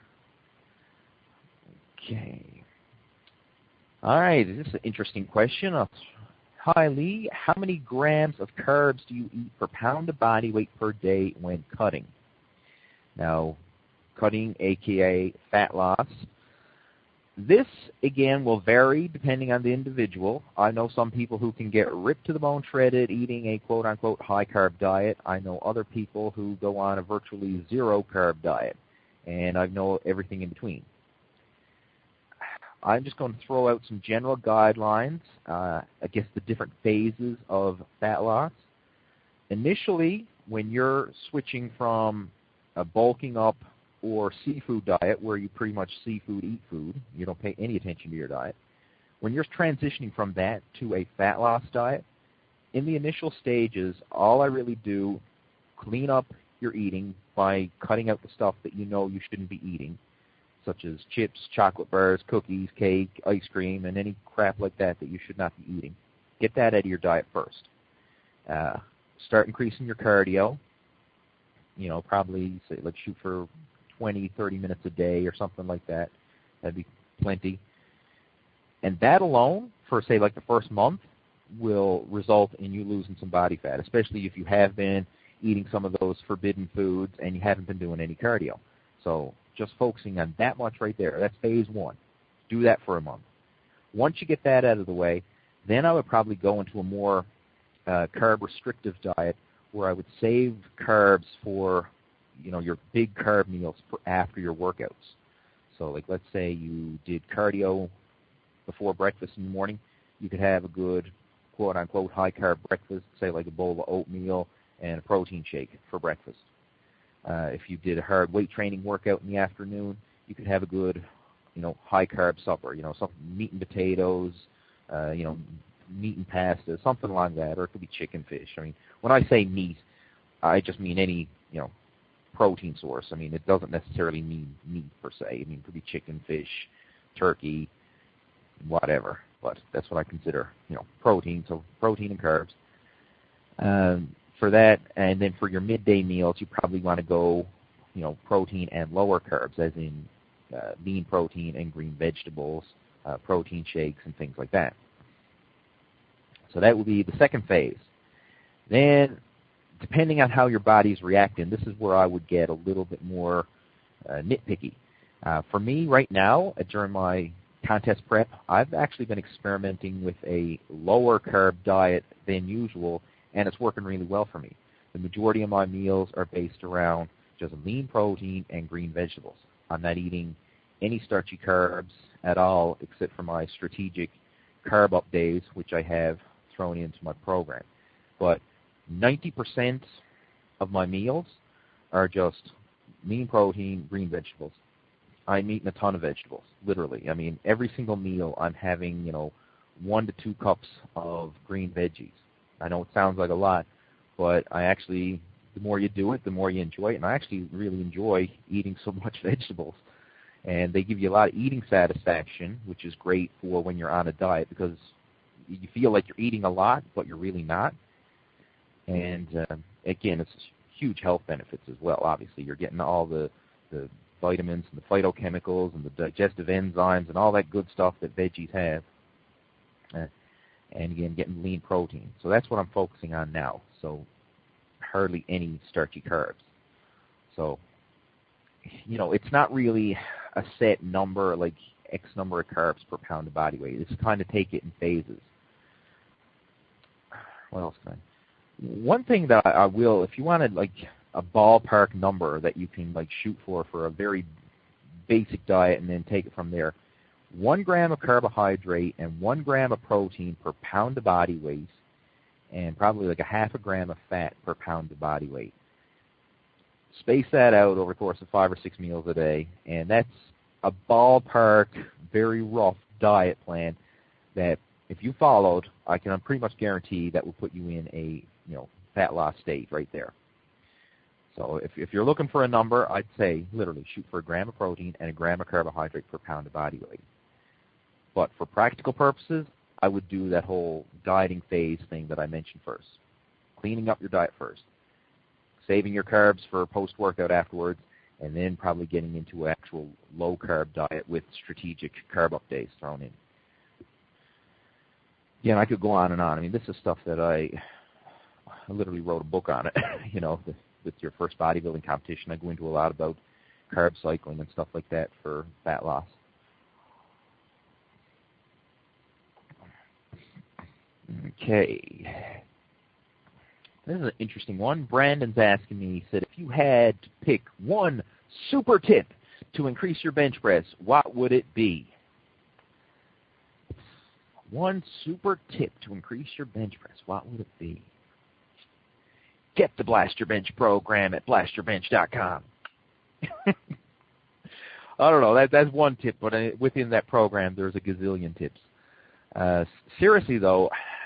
Okay. All right, this is an interesting question. Uh, Hi, Lee. How many grams of carbs do you eat per pound of body weight per day when cutting? Now, cutting, a k a fat loss. This, again, will vary depending on the individual. I know some people who can get ripped to the bone shredded eating a quote-unquote high-carb diet. I know other people who go on a virtually zero-carb diet, and I know everything in between. I'm just going to throw out some general guidelines, uh, I guess the different phases of fat loss. Initially, when you're switching from a bulking up or seafood diet where you pretty much seafood eat food, you don't pay any attention to your diet, when you're transitioning from that to a fat loss diet, in the initial stages, all I really do, clean up your eating by cutting out the stuff that you know you shouldn't be eating, such as chips, chocolate bars, cookies, cake, ice cream, and any crap like that that you should not be eating. Get that out of your diet first. Uh, start increasing your cardio. You know, probably, say, let's shoot for twenty, thirty minutes a day or something like that. That'd be plenty. And that alone, for, say, like the first month, will result in you losing some body fat, especially if you have been eating some of those forbidden foods and you haven't been doing any cardio. So just focusing on that much right there, that's phase one. Do that for a month. Once you get that out of the way, then I would probably go into a more uh, carb-restrictive diet where I would save carbs for, you know, your big carb meals for after your workouts. So, like, let's say you did cardio before breakfast in the morning. You could have a good, quote-unquote, high-carb breakfast, say like a bowl of oatmeal and a protein shake for breakfast. Uh, if you did a hard weight training workout in the afternoon, you could have a good, you know, high-carb supper, you know, something meat and potatoes, uh, you know, meat and pasta, something like that, or it could be chicken, fish. I mean, when I say meat, I just mean any, you know, protein source. I mean, it doesn't necessarily mean meat per se. I mean, it could be chicken, fish, turkey, whatever. But that's what I consider, you know, protein, so protein and carbs. Um, for that, and then for your midday meals, you probably want to go, you know, protein and lower carbs, as in uh, lean protein and green vegetables, uh, protein shakes, and things like that. So that would be the second phase. Then, depending on how your body's reacting, this is where I would get a little bit more uh, nitpicky. Uh, for me, right now, uh, during my contest prep, I've actually been experimenting with a lower carb diet than usual, and it's working really well for me. The majority of my meals are based around just lean protein and green vegetables. I'm not eating any starchy carbs at all except for my strategic carb up days, which I have thrown into my program. But ninety percent of my meals are just lean protein, green vegetables. I'm eating a ton of vegetables, literally. I mean, every single meal I'm having, you know, one to two cups of green veggies. I know it sounds like a lot, but I actually, the more you do it, the more you enjoy it, and I actually really enjoy eating so much vegetables. And they give you a lot of eating satisfaction, which is great for when you're on a diet because you feel like you're eating a lot, but you're really not. And uh, again, it's huge health benefits as well. Obviously, you're getting all the, the vitamins and the phytochemicals and the digestive enzymes and all that good stuff that veggies have. Uh, and again, getting lean protein. So that's what I'm focusing on now. So hardly any starchy carbs. So, you know, it's not really a set number, like X number of carbs per pound of body weight. It's kind of take it in phases. What else can I? One thing that I will, if you wanted like a ballpark number that you can like shoot for for a very basic diet and then take it from there, one gram of carbohydrate and one gram of protein per pound of body weight, and probably like a half a gram of fat per pound of body weight. Space that out over the course of five or six meals a day, and that's a ballpark, very rough diet plan that if you followed, I can pretty much guarantee that will put you in a you know fat loss state right there. So if, if you're looking for a number, I'd say literally shoot for a gram of protein and a gram of carbohydrate per pound of body weight. But for practical purposes, I would do that whole dieting phase thing that I mentioned first. Cleaning up your diet first. Saving your carbs for post-workout afterwards, and then probably getting into an actual low-carb diet with strategic carb up days thrown in. Yeah, and I could go on and on. I mean, this is stuff that I, I literally wrote a book on it, you know, with, with your first bodybuilding competition. I go into a lot about carb cycling and stuff like that for fat loss. Okay. This is an interesting one. Brandon's asking me, he said, if you had to pick one super tip to increase your bench press, what would it be? One super tip to increase your bench press, what would it be? Get the Blast Your Bench program at blast your bench dot com. I don't know. That, that's one tip, but within that program, there's a gazillion tips. Uh, seriously, though,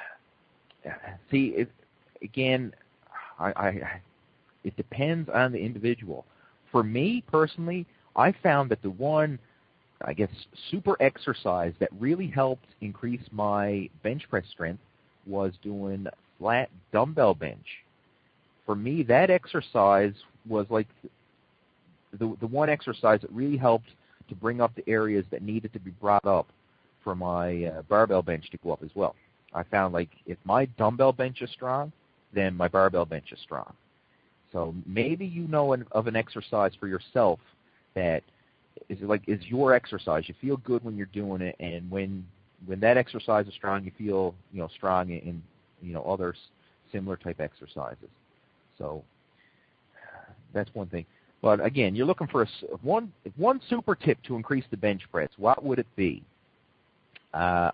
see, it, again, I, I, it depends on the individual. For me, personally, I found that the one, I guess, super exercise that really helped increase my bench press strength was doing flat dumbbell bench. For me, that exercise was like the, the one exercise that really helped to bring up the areas that needed to be brought up for my uh, barbell bench to go up as well. I found like if my dumbbell bench is strong, then my barbell bench is strong. So maybe you know an, of an exercise for yourself that is like is your exercise. You feel good when you're doing it, and when when that exercise is strong, you feel you know strong in, in you know other similar type exercises. So that's one thing. But again, you're looking for a, one one super tip to increase the bench press. What would it be? Uh,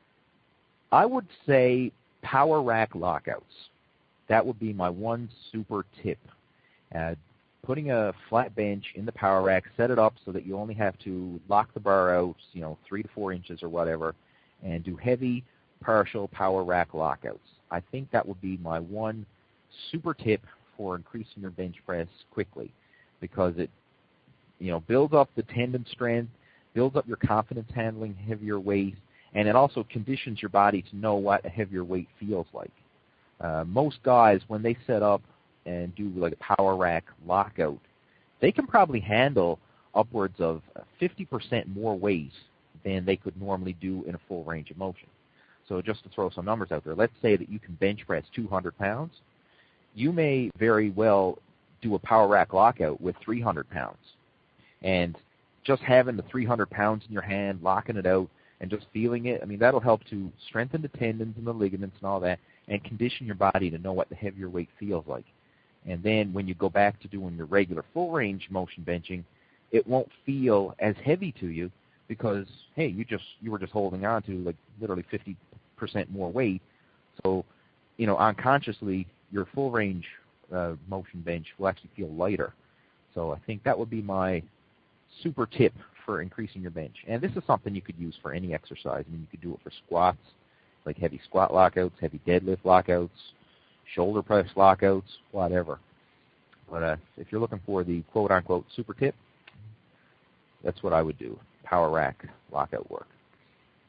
I would say power rack lockouts. That would be my one super tip. Uh, putting a flat bench in the power rack, set it up so that you only have to lock the bar out, you know, three to four inches or whatever, and do heavy partial power rack lockouts. I think that would be my one super tip for increasing your bench press quickly, because it, you know, builds up the tendon strength, builds up your confidence handling heavier weight, and it also conditions your body to know what a heavier weight feels like. Uh, most guys, when they set up and do like a power rack lockout, they can probably handle upwards of fifty percent more weight than they could normally do in a full range of motion. So just to throw some numbers out there, let's say that you can bench press two hundred pounds. You may very well do a power rack lockout with three hundred pounds. And just having the three hundred pounds in your hand, locking it out, and just feeling it, I mean, that'll help to strengthen the tendons and the ligaments and all that, and condition your body to know what the heavier weight feels like. And then when you go back to doing your regular full-range motion benching, it won't feel as heavy to you because, hey, you just you were just holding on to, like, literally fifty percent more weight. So, you know, unconsciously, your full-range uh, motion bench will actually feel lighter. So I think that would be my super tip for increasing your bench. And this is something you could use for any exercise. I mean, you could do it for squats, like heavy squat lockouts, heavy deadlift lockouts, shoulder press lockouts, whatever. But uh, if you're looking for the quote-unquote super tip, that's what I would do, power rack lockout work.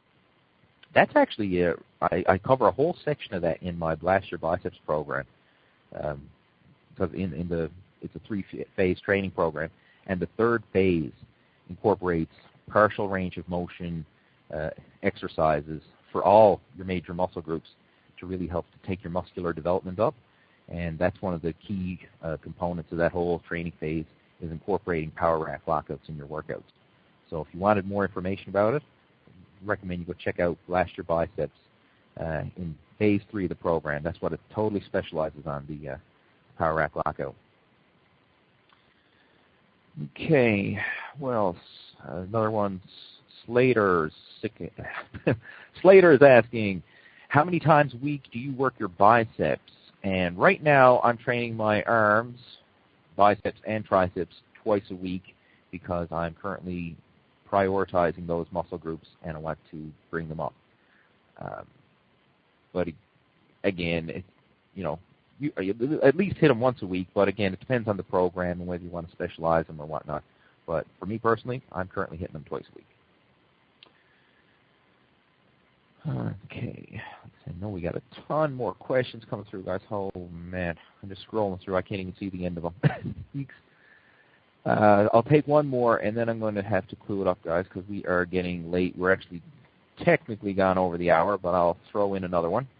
That's actually, uh, I, I cover a whole section of that in my Blast Your Biceps program. um, because in, in the it's a three-phase training program, and the third phase incorporates partial range of motion uh, exercises for all your major muscle groups to really help to take your muscular development up. And that's one of the key uh, components of that whole training phase, is incorporating power rack lockouts in your workouts. So if you wanted more information about it, I recommend you go check out Blast Your Biceps uh, in phase three of the program. That's what it totally specializes on, the uh, power rack lockout. Okay, what else? Uh, another one, Slater's Slater is asking, how many times a week do you work your biceps? And right now I'm training my arms, biceps, and triceps twice a week because I'm currently prioritizing those muscle groups and I want to bring them up. Um, but again, it, you know, you, at least hit them once a week. But again, it depends on the program and whether you want to specialize them or whatnot. But for me personally, I'm currently hitting them twice a week. Okay, I know we got a ton more questions coming through, guys. Oh, man, I'm just scrolling through. I can't even see the end of them. uh, I'll take one more, and then I'm going to have to clue it up, guys, because we are getting late. We're actually technically gone over the hour, but I'll throw in another one.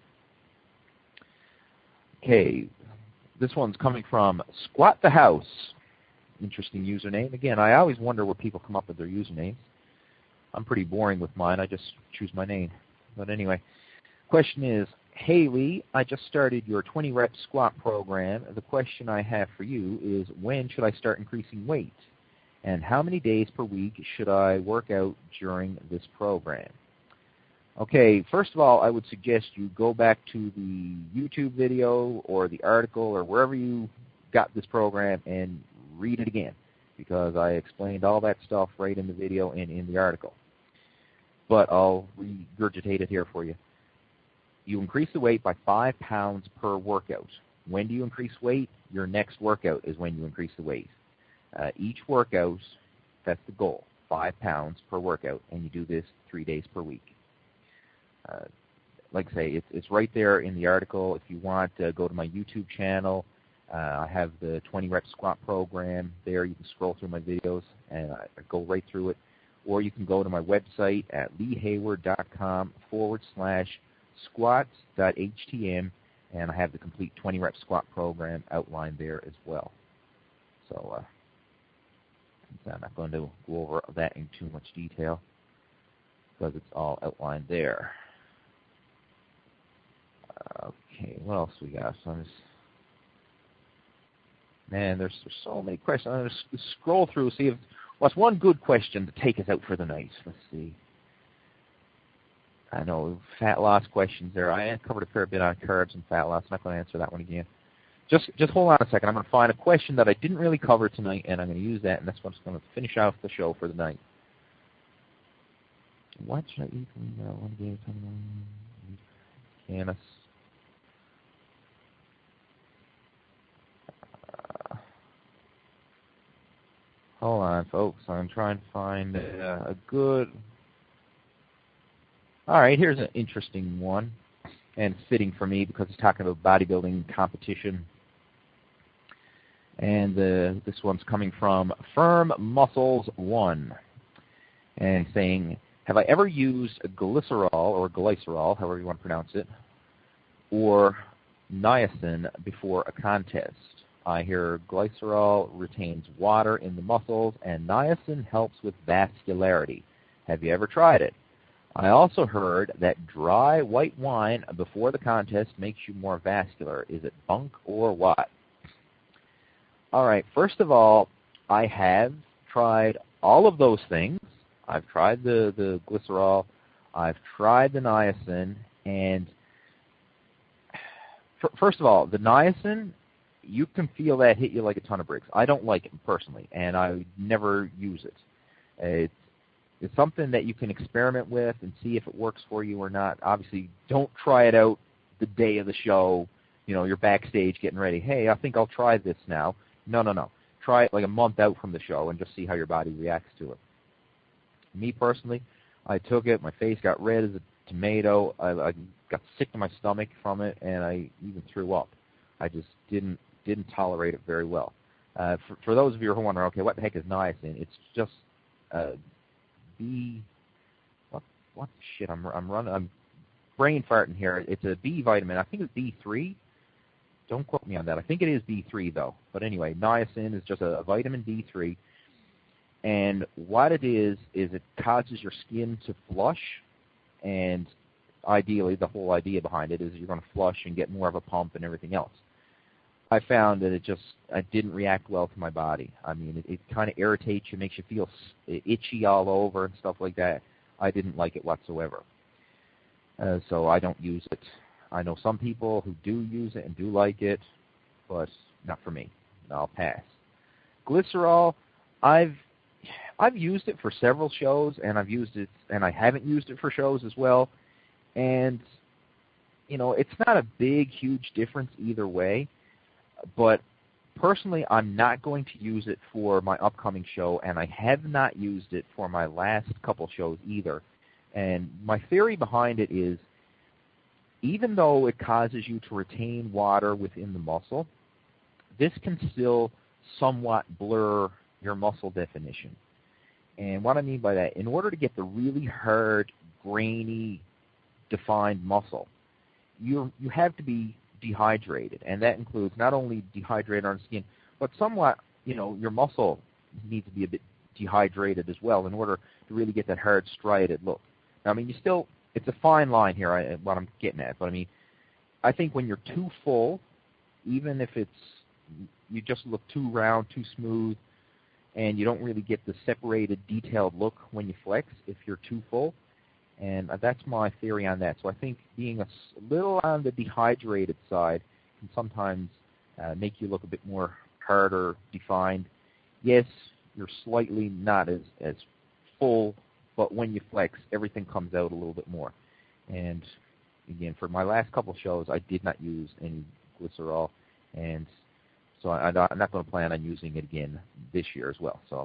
Okay, this one's coming from Squat the House. Interesting username. Again, I always wonder where people come up with their usernames. I'm pretty boring with mine. I just choose my name. But anyway, question is, hey Lee, I just started your twenty rep squat program. The question I have for you is, when should I start increasing weight? And how many days per week should I work out during this program? Okay, first of all, I would suggest you go back to the YouTube video or the article or wherever you got this program and read it again, because I explained all that stuff right in the video and in the article. But I'll regurgitate it here for you. You increase the weight by five pounds per workout. When do you increase weight? Your next workout is when you increase the weight. Uh, each workout, that's the goal, five pounds per workout, and you do this three days per week. Uh, like I say, it's, it's right there in the article. If you want, uh, go to my YouTube channel. Uh, I have the twenty rep squat program there. You can scroll through my videos, and I, I go right through it. Or you can go to my website at leehayward.com forward slash squats.htm, and I have the complete twenty rep squat program outlined there as well. So uh, I'm not going to go over that in too much detail because it's all outlined there. Okay, what else we got? So I'm just, man, there's, there's so many questions. I'm going to scroll through, see if what's one good question to take us out for the night. Let's see. I know, fat loss questions there. I covered a fair bit on carbs and fat loss. I'm not going to answer that one again. Just just hold on a second. I'm going to find a question that I didn't really cover tonight, and I'm going to use that, and that's what's going to finish off the show for the night. What should I eat? One day, Canis. Uh, hold on, folks. I'm trying to find a, a good... All right, here's an interesting one, and fitting for me because it's talking about bodybuilding competition. And uh, this one's coming from Firm Muscles One, and saying, have I ever used glycerol, or glycerol, however you want to pronounce it, or niacin before a contest? I hear glycerol retains water in the muscles, and niacin helps with vascularity. Have you ever tried it? I also heard that dry white wine before the contest makes you more vascular. Is it bunk or what? All right, first of all, I have tried all of those things. I've tried the, the glycerol. I've tried the niacin. And f- first of all, the niacin, you can feel that hit you like a ton of bricks. I don't like it personally, and I never use it. It's It's something that you can experiment with and see if it works for you or not. Obviously, don't try it out the day of the show. You know, you're backstage getting ready. Hey, I think I'll try this now. No, no, no. Try it like a month out from the show and just see how your body reacts to it. Me personally, I took it. My face got red as a tomato. I, I got sick to my stomach from it, and I even threw up. I just didn't didn't tolerate it very well. Uh, for, for those of you who are wondering, okay, what the heck is niacin? It's just uh, B. What what shit? I'm I'm running. I'm brain farting here. It's a B vitamin. I think it's B three. Don't quote me on that. I think it is B three though. But anyway, niacin is just a, a vitamin D three, and what it is is it causes your skin to flush, and ideally the whole idea behind it is you're going to flush and get more of a pump and everything else. I found that it just I didn't react well to my body. I mean, it, it kind of irritates you, makes you feel itchy all over and stuff like that. I didn't like it whatsoever. Uh, so I don't use it. I know some people who do use it and do like it, but not for me. I'll pass. Glycerol, I've I've used it for several shows, and I've used it, and I haven't used it for shows as well. And you know, it's not a big, huge difference either way. But personally, I'm not going to use it for my upcoming show, and I have not used it for my last couple shows either. And my theory behind it is, even though it causes you to retain water within the muscle, this can still somewhat blur your muscle definition. And what I mean by that, in order to get the really hard, grainy, defined muscle, you you have to be dehydrated, and that includes not only dehydrated on the skin, but somewhat, you know, your muscle needs to be a bit dehydrated as well in order to really get that hard, striated look. Now, I mean, you still, it's a fine line here, I, what I'm getting at, but I mean, I think when you're too full, even if it's, you just look too round, too smooth, and you don't really get the separated, detailed look when you flex if you're too full. And that's my theory on that. So I think being a little on the dehydrated side can sometimes uh, make you look a bit more harder, defined. Yes, you're slightly not as, as full, but when you flex, everything comes out a little bit more. And again, for my last couple shows, I did not use any glycerol, and so I, I'm not going to plan on using it again this year as well. So.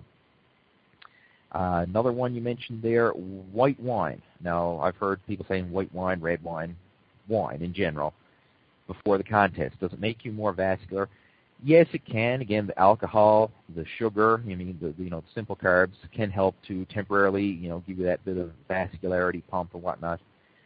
Uh, another one you mentioned there, white wine. Now, I've heard people saying white wine, red wine, wine in general, before the contest. Does it make you more vascular? Yes, it can. Again, the alcohol, the sugar, I mean, the, you know, the simple carbs can help to temporarily, you know, give you that bit of vascularity pump and whatnot.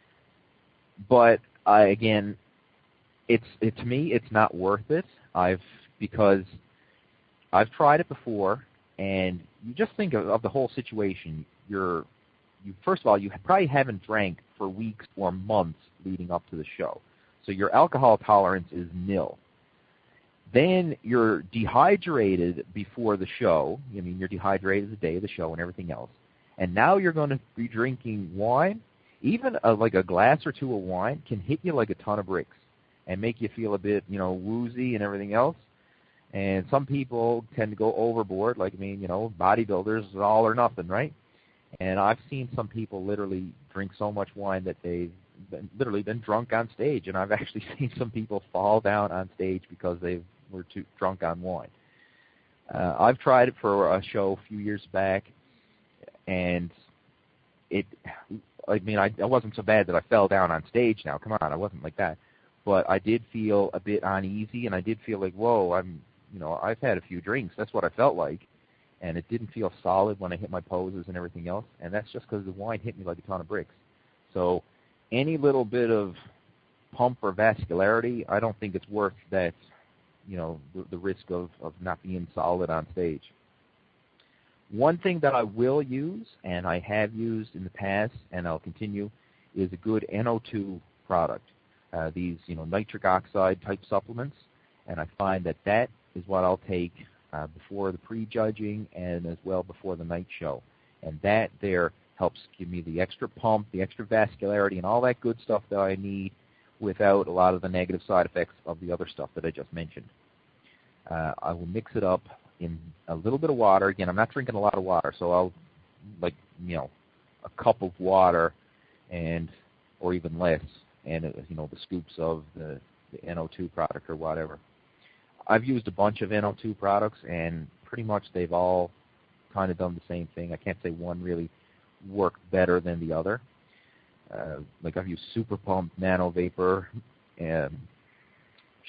But, I, again, it's it, to me, it's not worth it. I've because I've tried it before. And you just think of, of the whole situation. You're, you first of all, you probably haven't drank for weeks or months leading up to the show, so your alcohol tolerance is nil. Then you're dehydrated before the show. I mean, you're dehydrated the day of the show and everything else. And now you're going to be drinking wine. Even a, like a glass or two of wine can hit you like a ton of bricks and make you feel a bit, you know, woozy and everything else. And some people tend to go overboard, like, I mean, you know, bodybuilders, all or nothing, right? And I've seen some people literally drink so much wine that they've been, literally been drunk on stage. And I've actually seen some people fall down on stage because they were too drunk on wine. Uh, I've tried it for a show a few years back, and it, I mean, I, I wasn't so bad that I fell down on stage now. Come on, I wasn't like that. But I did feel a bit uneasy, and I did feel like, whoa, I'm, you know, I've had a few drinks. That's what I felt like. And it didn't feel solid when I hit my poses and everything else. And that's just because the wine hit me like a ton of bricks. So any little bit of pump or vascularity, I don't think it's worth that, you know, the, the risk of, of not being solid on stage. One thing that I will use, and I have used in the past, and I'll continue, is a good N O two product. Uh, these, you know, nitric oxide type supplements. And I find that that is what I'll take uh, before the pre-judging and as well before the night show. And that there helps give me the extra pump, the extra vascularity, and all that good stuff that I need without a lot of the negative side effects of the other stuff that I just mentioned. Uh, I will mix it up in a little bit of water. Again, I'm not drinking a lot of water, so I'll, like, you know, a cup of water and or even less, and, you know, the scoops of the, the N O two product or whatever. I've used a bunch of N O two products, and pretty much they've all kind of done the same thing. I can't say one really worked better than the other. Uh, like I've used Super Pump, Nano Vapor, and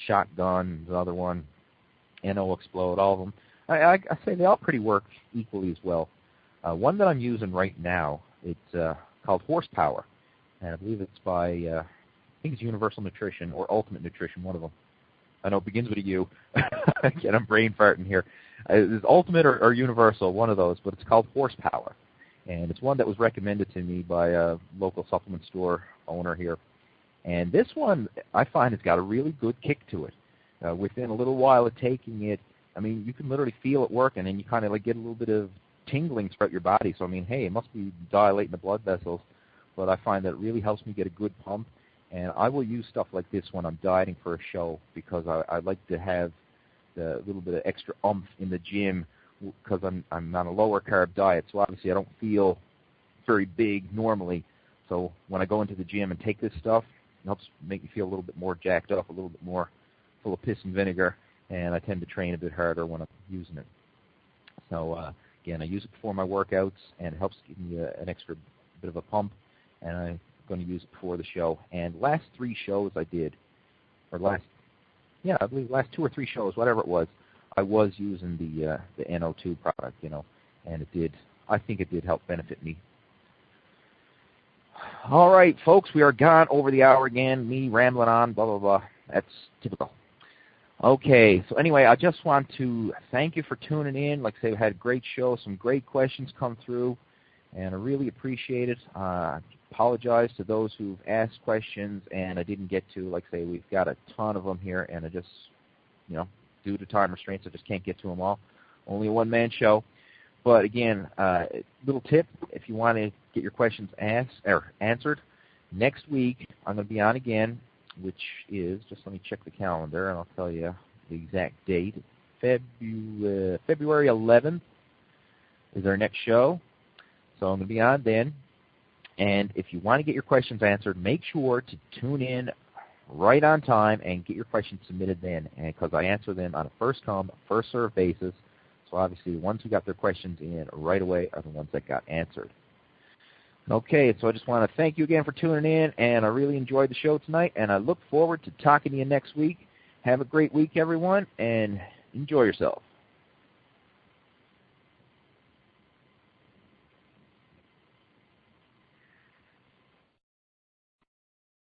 Shotgun, another one, N O Explode, all of them. I, I, I say they all pretty work equally as well. Uh, one that I'm using right now, it's uh, called Horsepower, and I believe it's by, uh, I think it's Universal Nutrition or Ultimate Nutrition, one of them. I know it begins with a U. Again, I'm brain farting here. Uh, it's Ultimate or, or Universal, one of those, but it's called Horsepower. And it's one that was recommended to me by a local supplement store owner here. And this one, I find, has got a really good kick to it. Uh, within a little while of taking it, I mean, you can literally feel it working, and you kind of like get a little bit of tingling throughout your body. So, I mean, hey, it must be dilating the blood vessels. But I find that it really helps me get a good pump. And I will use stuff like this when I'm dieting for a show because I, I like to have the little bit of extra oomph in the gym because I'm, I'm on a lower carb diet. So obviously I don't feel very big normally. So when I go into the gym and take this stuff, it helps make me feel a little bit more jacked up, a little bit more full of piss and vinegar. And I tend to train a bit harder when I'm using it. So uh, again, I use it before my workouts and it helps give me a, an extra bit of a pump. And I going to use it before the show. And last three shows I did, or last, yeah, I believe last two or three shows, whatever it was, I was using the uh, the N O two product, you know, and it did, I think it did help benefit me. All right, folks, we are gone over the hour again, me rambling on, blah, blah, blah. That's typical. Okay, so anyway, I just want to thank you for tuning in. Like I say, we had a great show, some great questions come through, and I really appreciate it. Uh, apologize to those who've asked questions and I didn't get to. Like I say, we've got a ton of them here, and I just, you know, due to time restraints, I just can't get to them all. Only a one-man show. But again, uh, little tip, if you want to get your questions asked or answered, next week I'm going to be on again, which is, just let me check the calendar and I'll tell you the exact date. Febu- uh, February eleventh is our next show. So I'm going to be on then. And if you want to get your questions answered, make sure to tune in right on time and get your questions submitted then, because I answer them on a first-come, first-served basis. So obviously the ones who got their questions in right away are the ones that got answered. Okay, so I just want to thank you again for tuning in, and I really enjoyed the show tonight, and I look forward to talking to you next week. Have a great week, everyone, and enjoy yourself.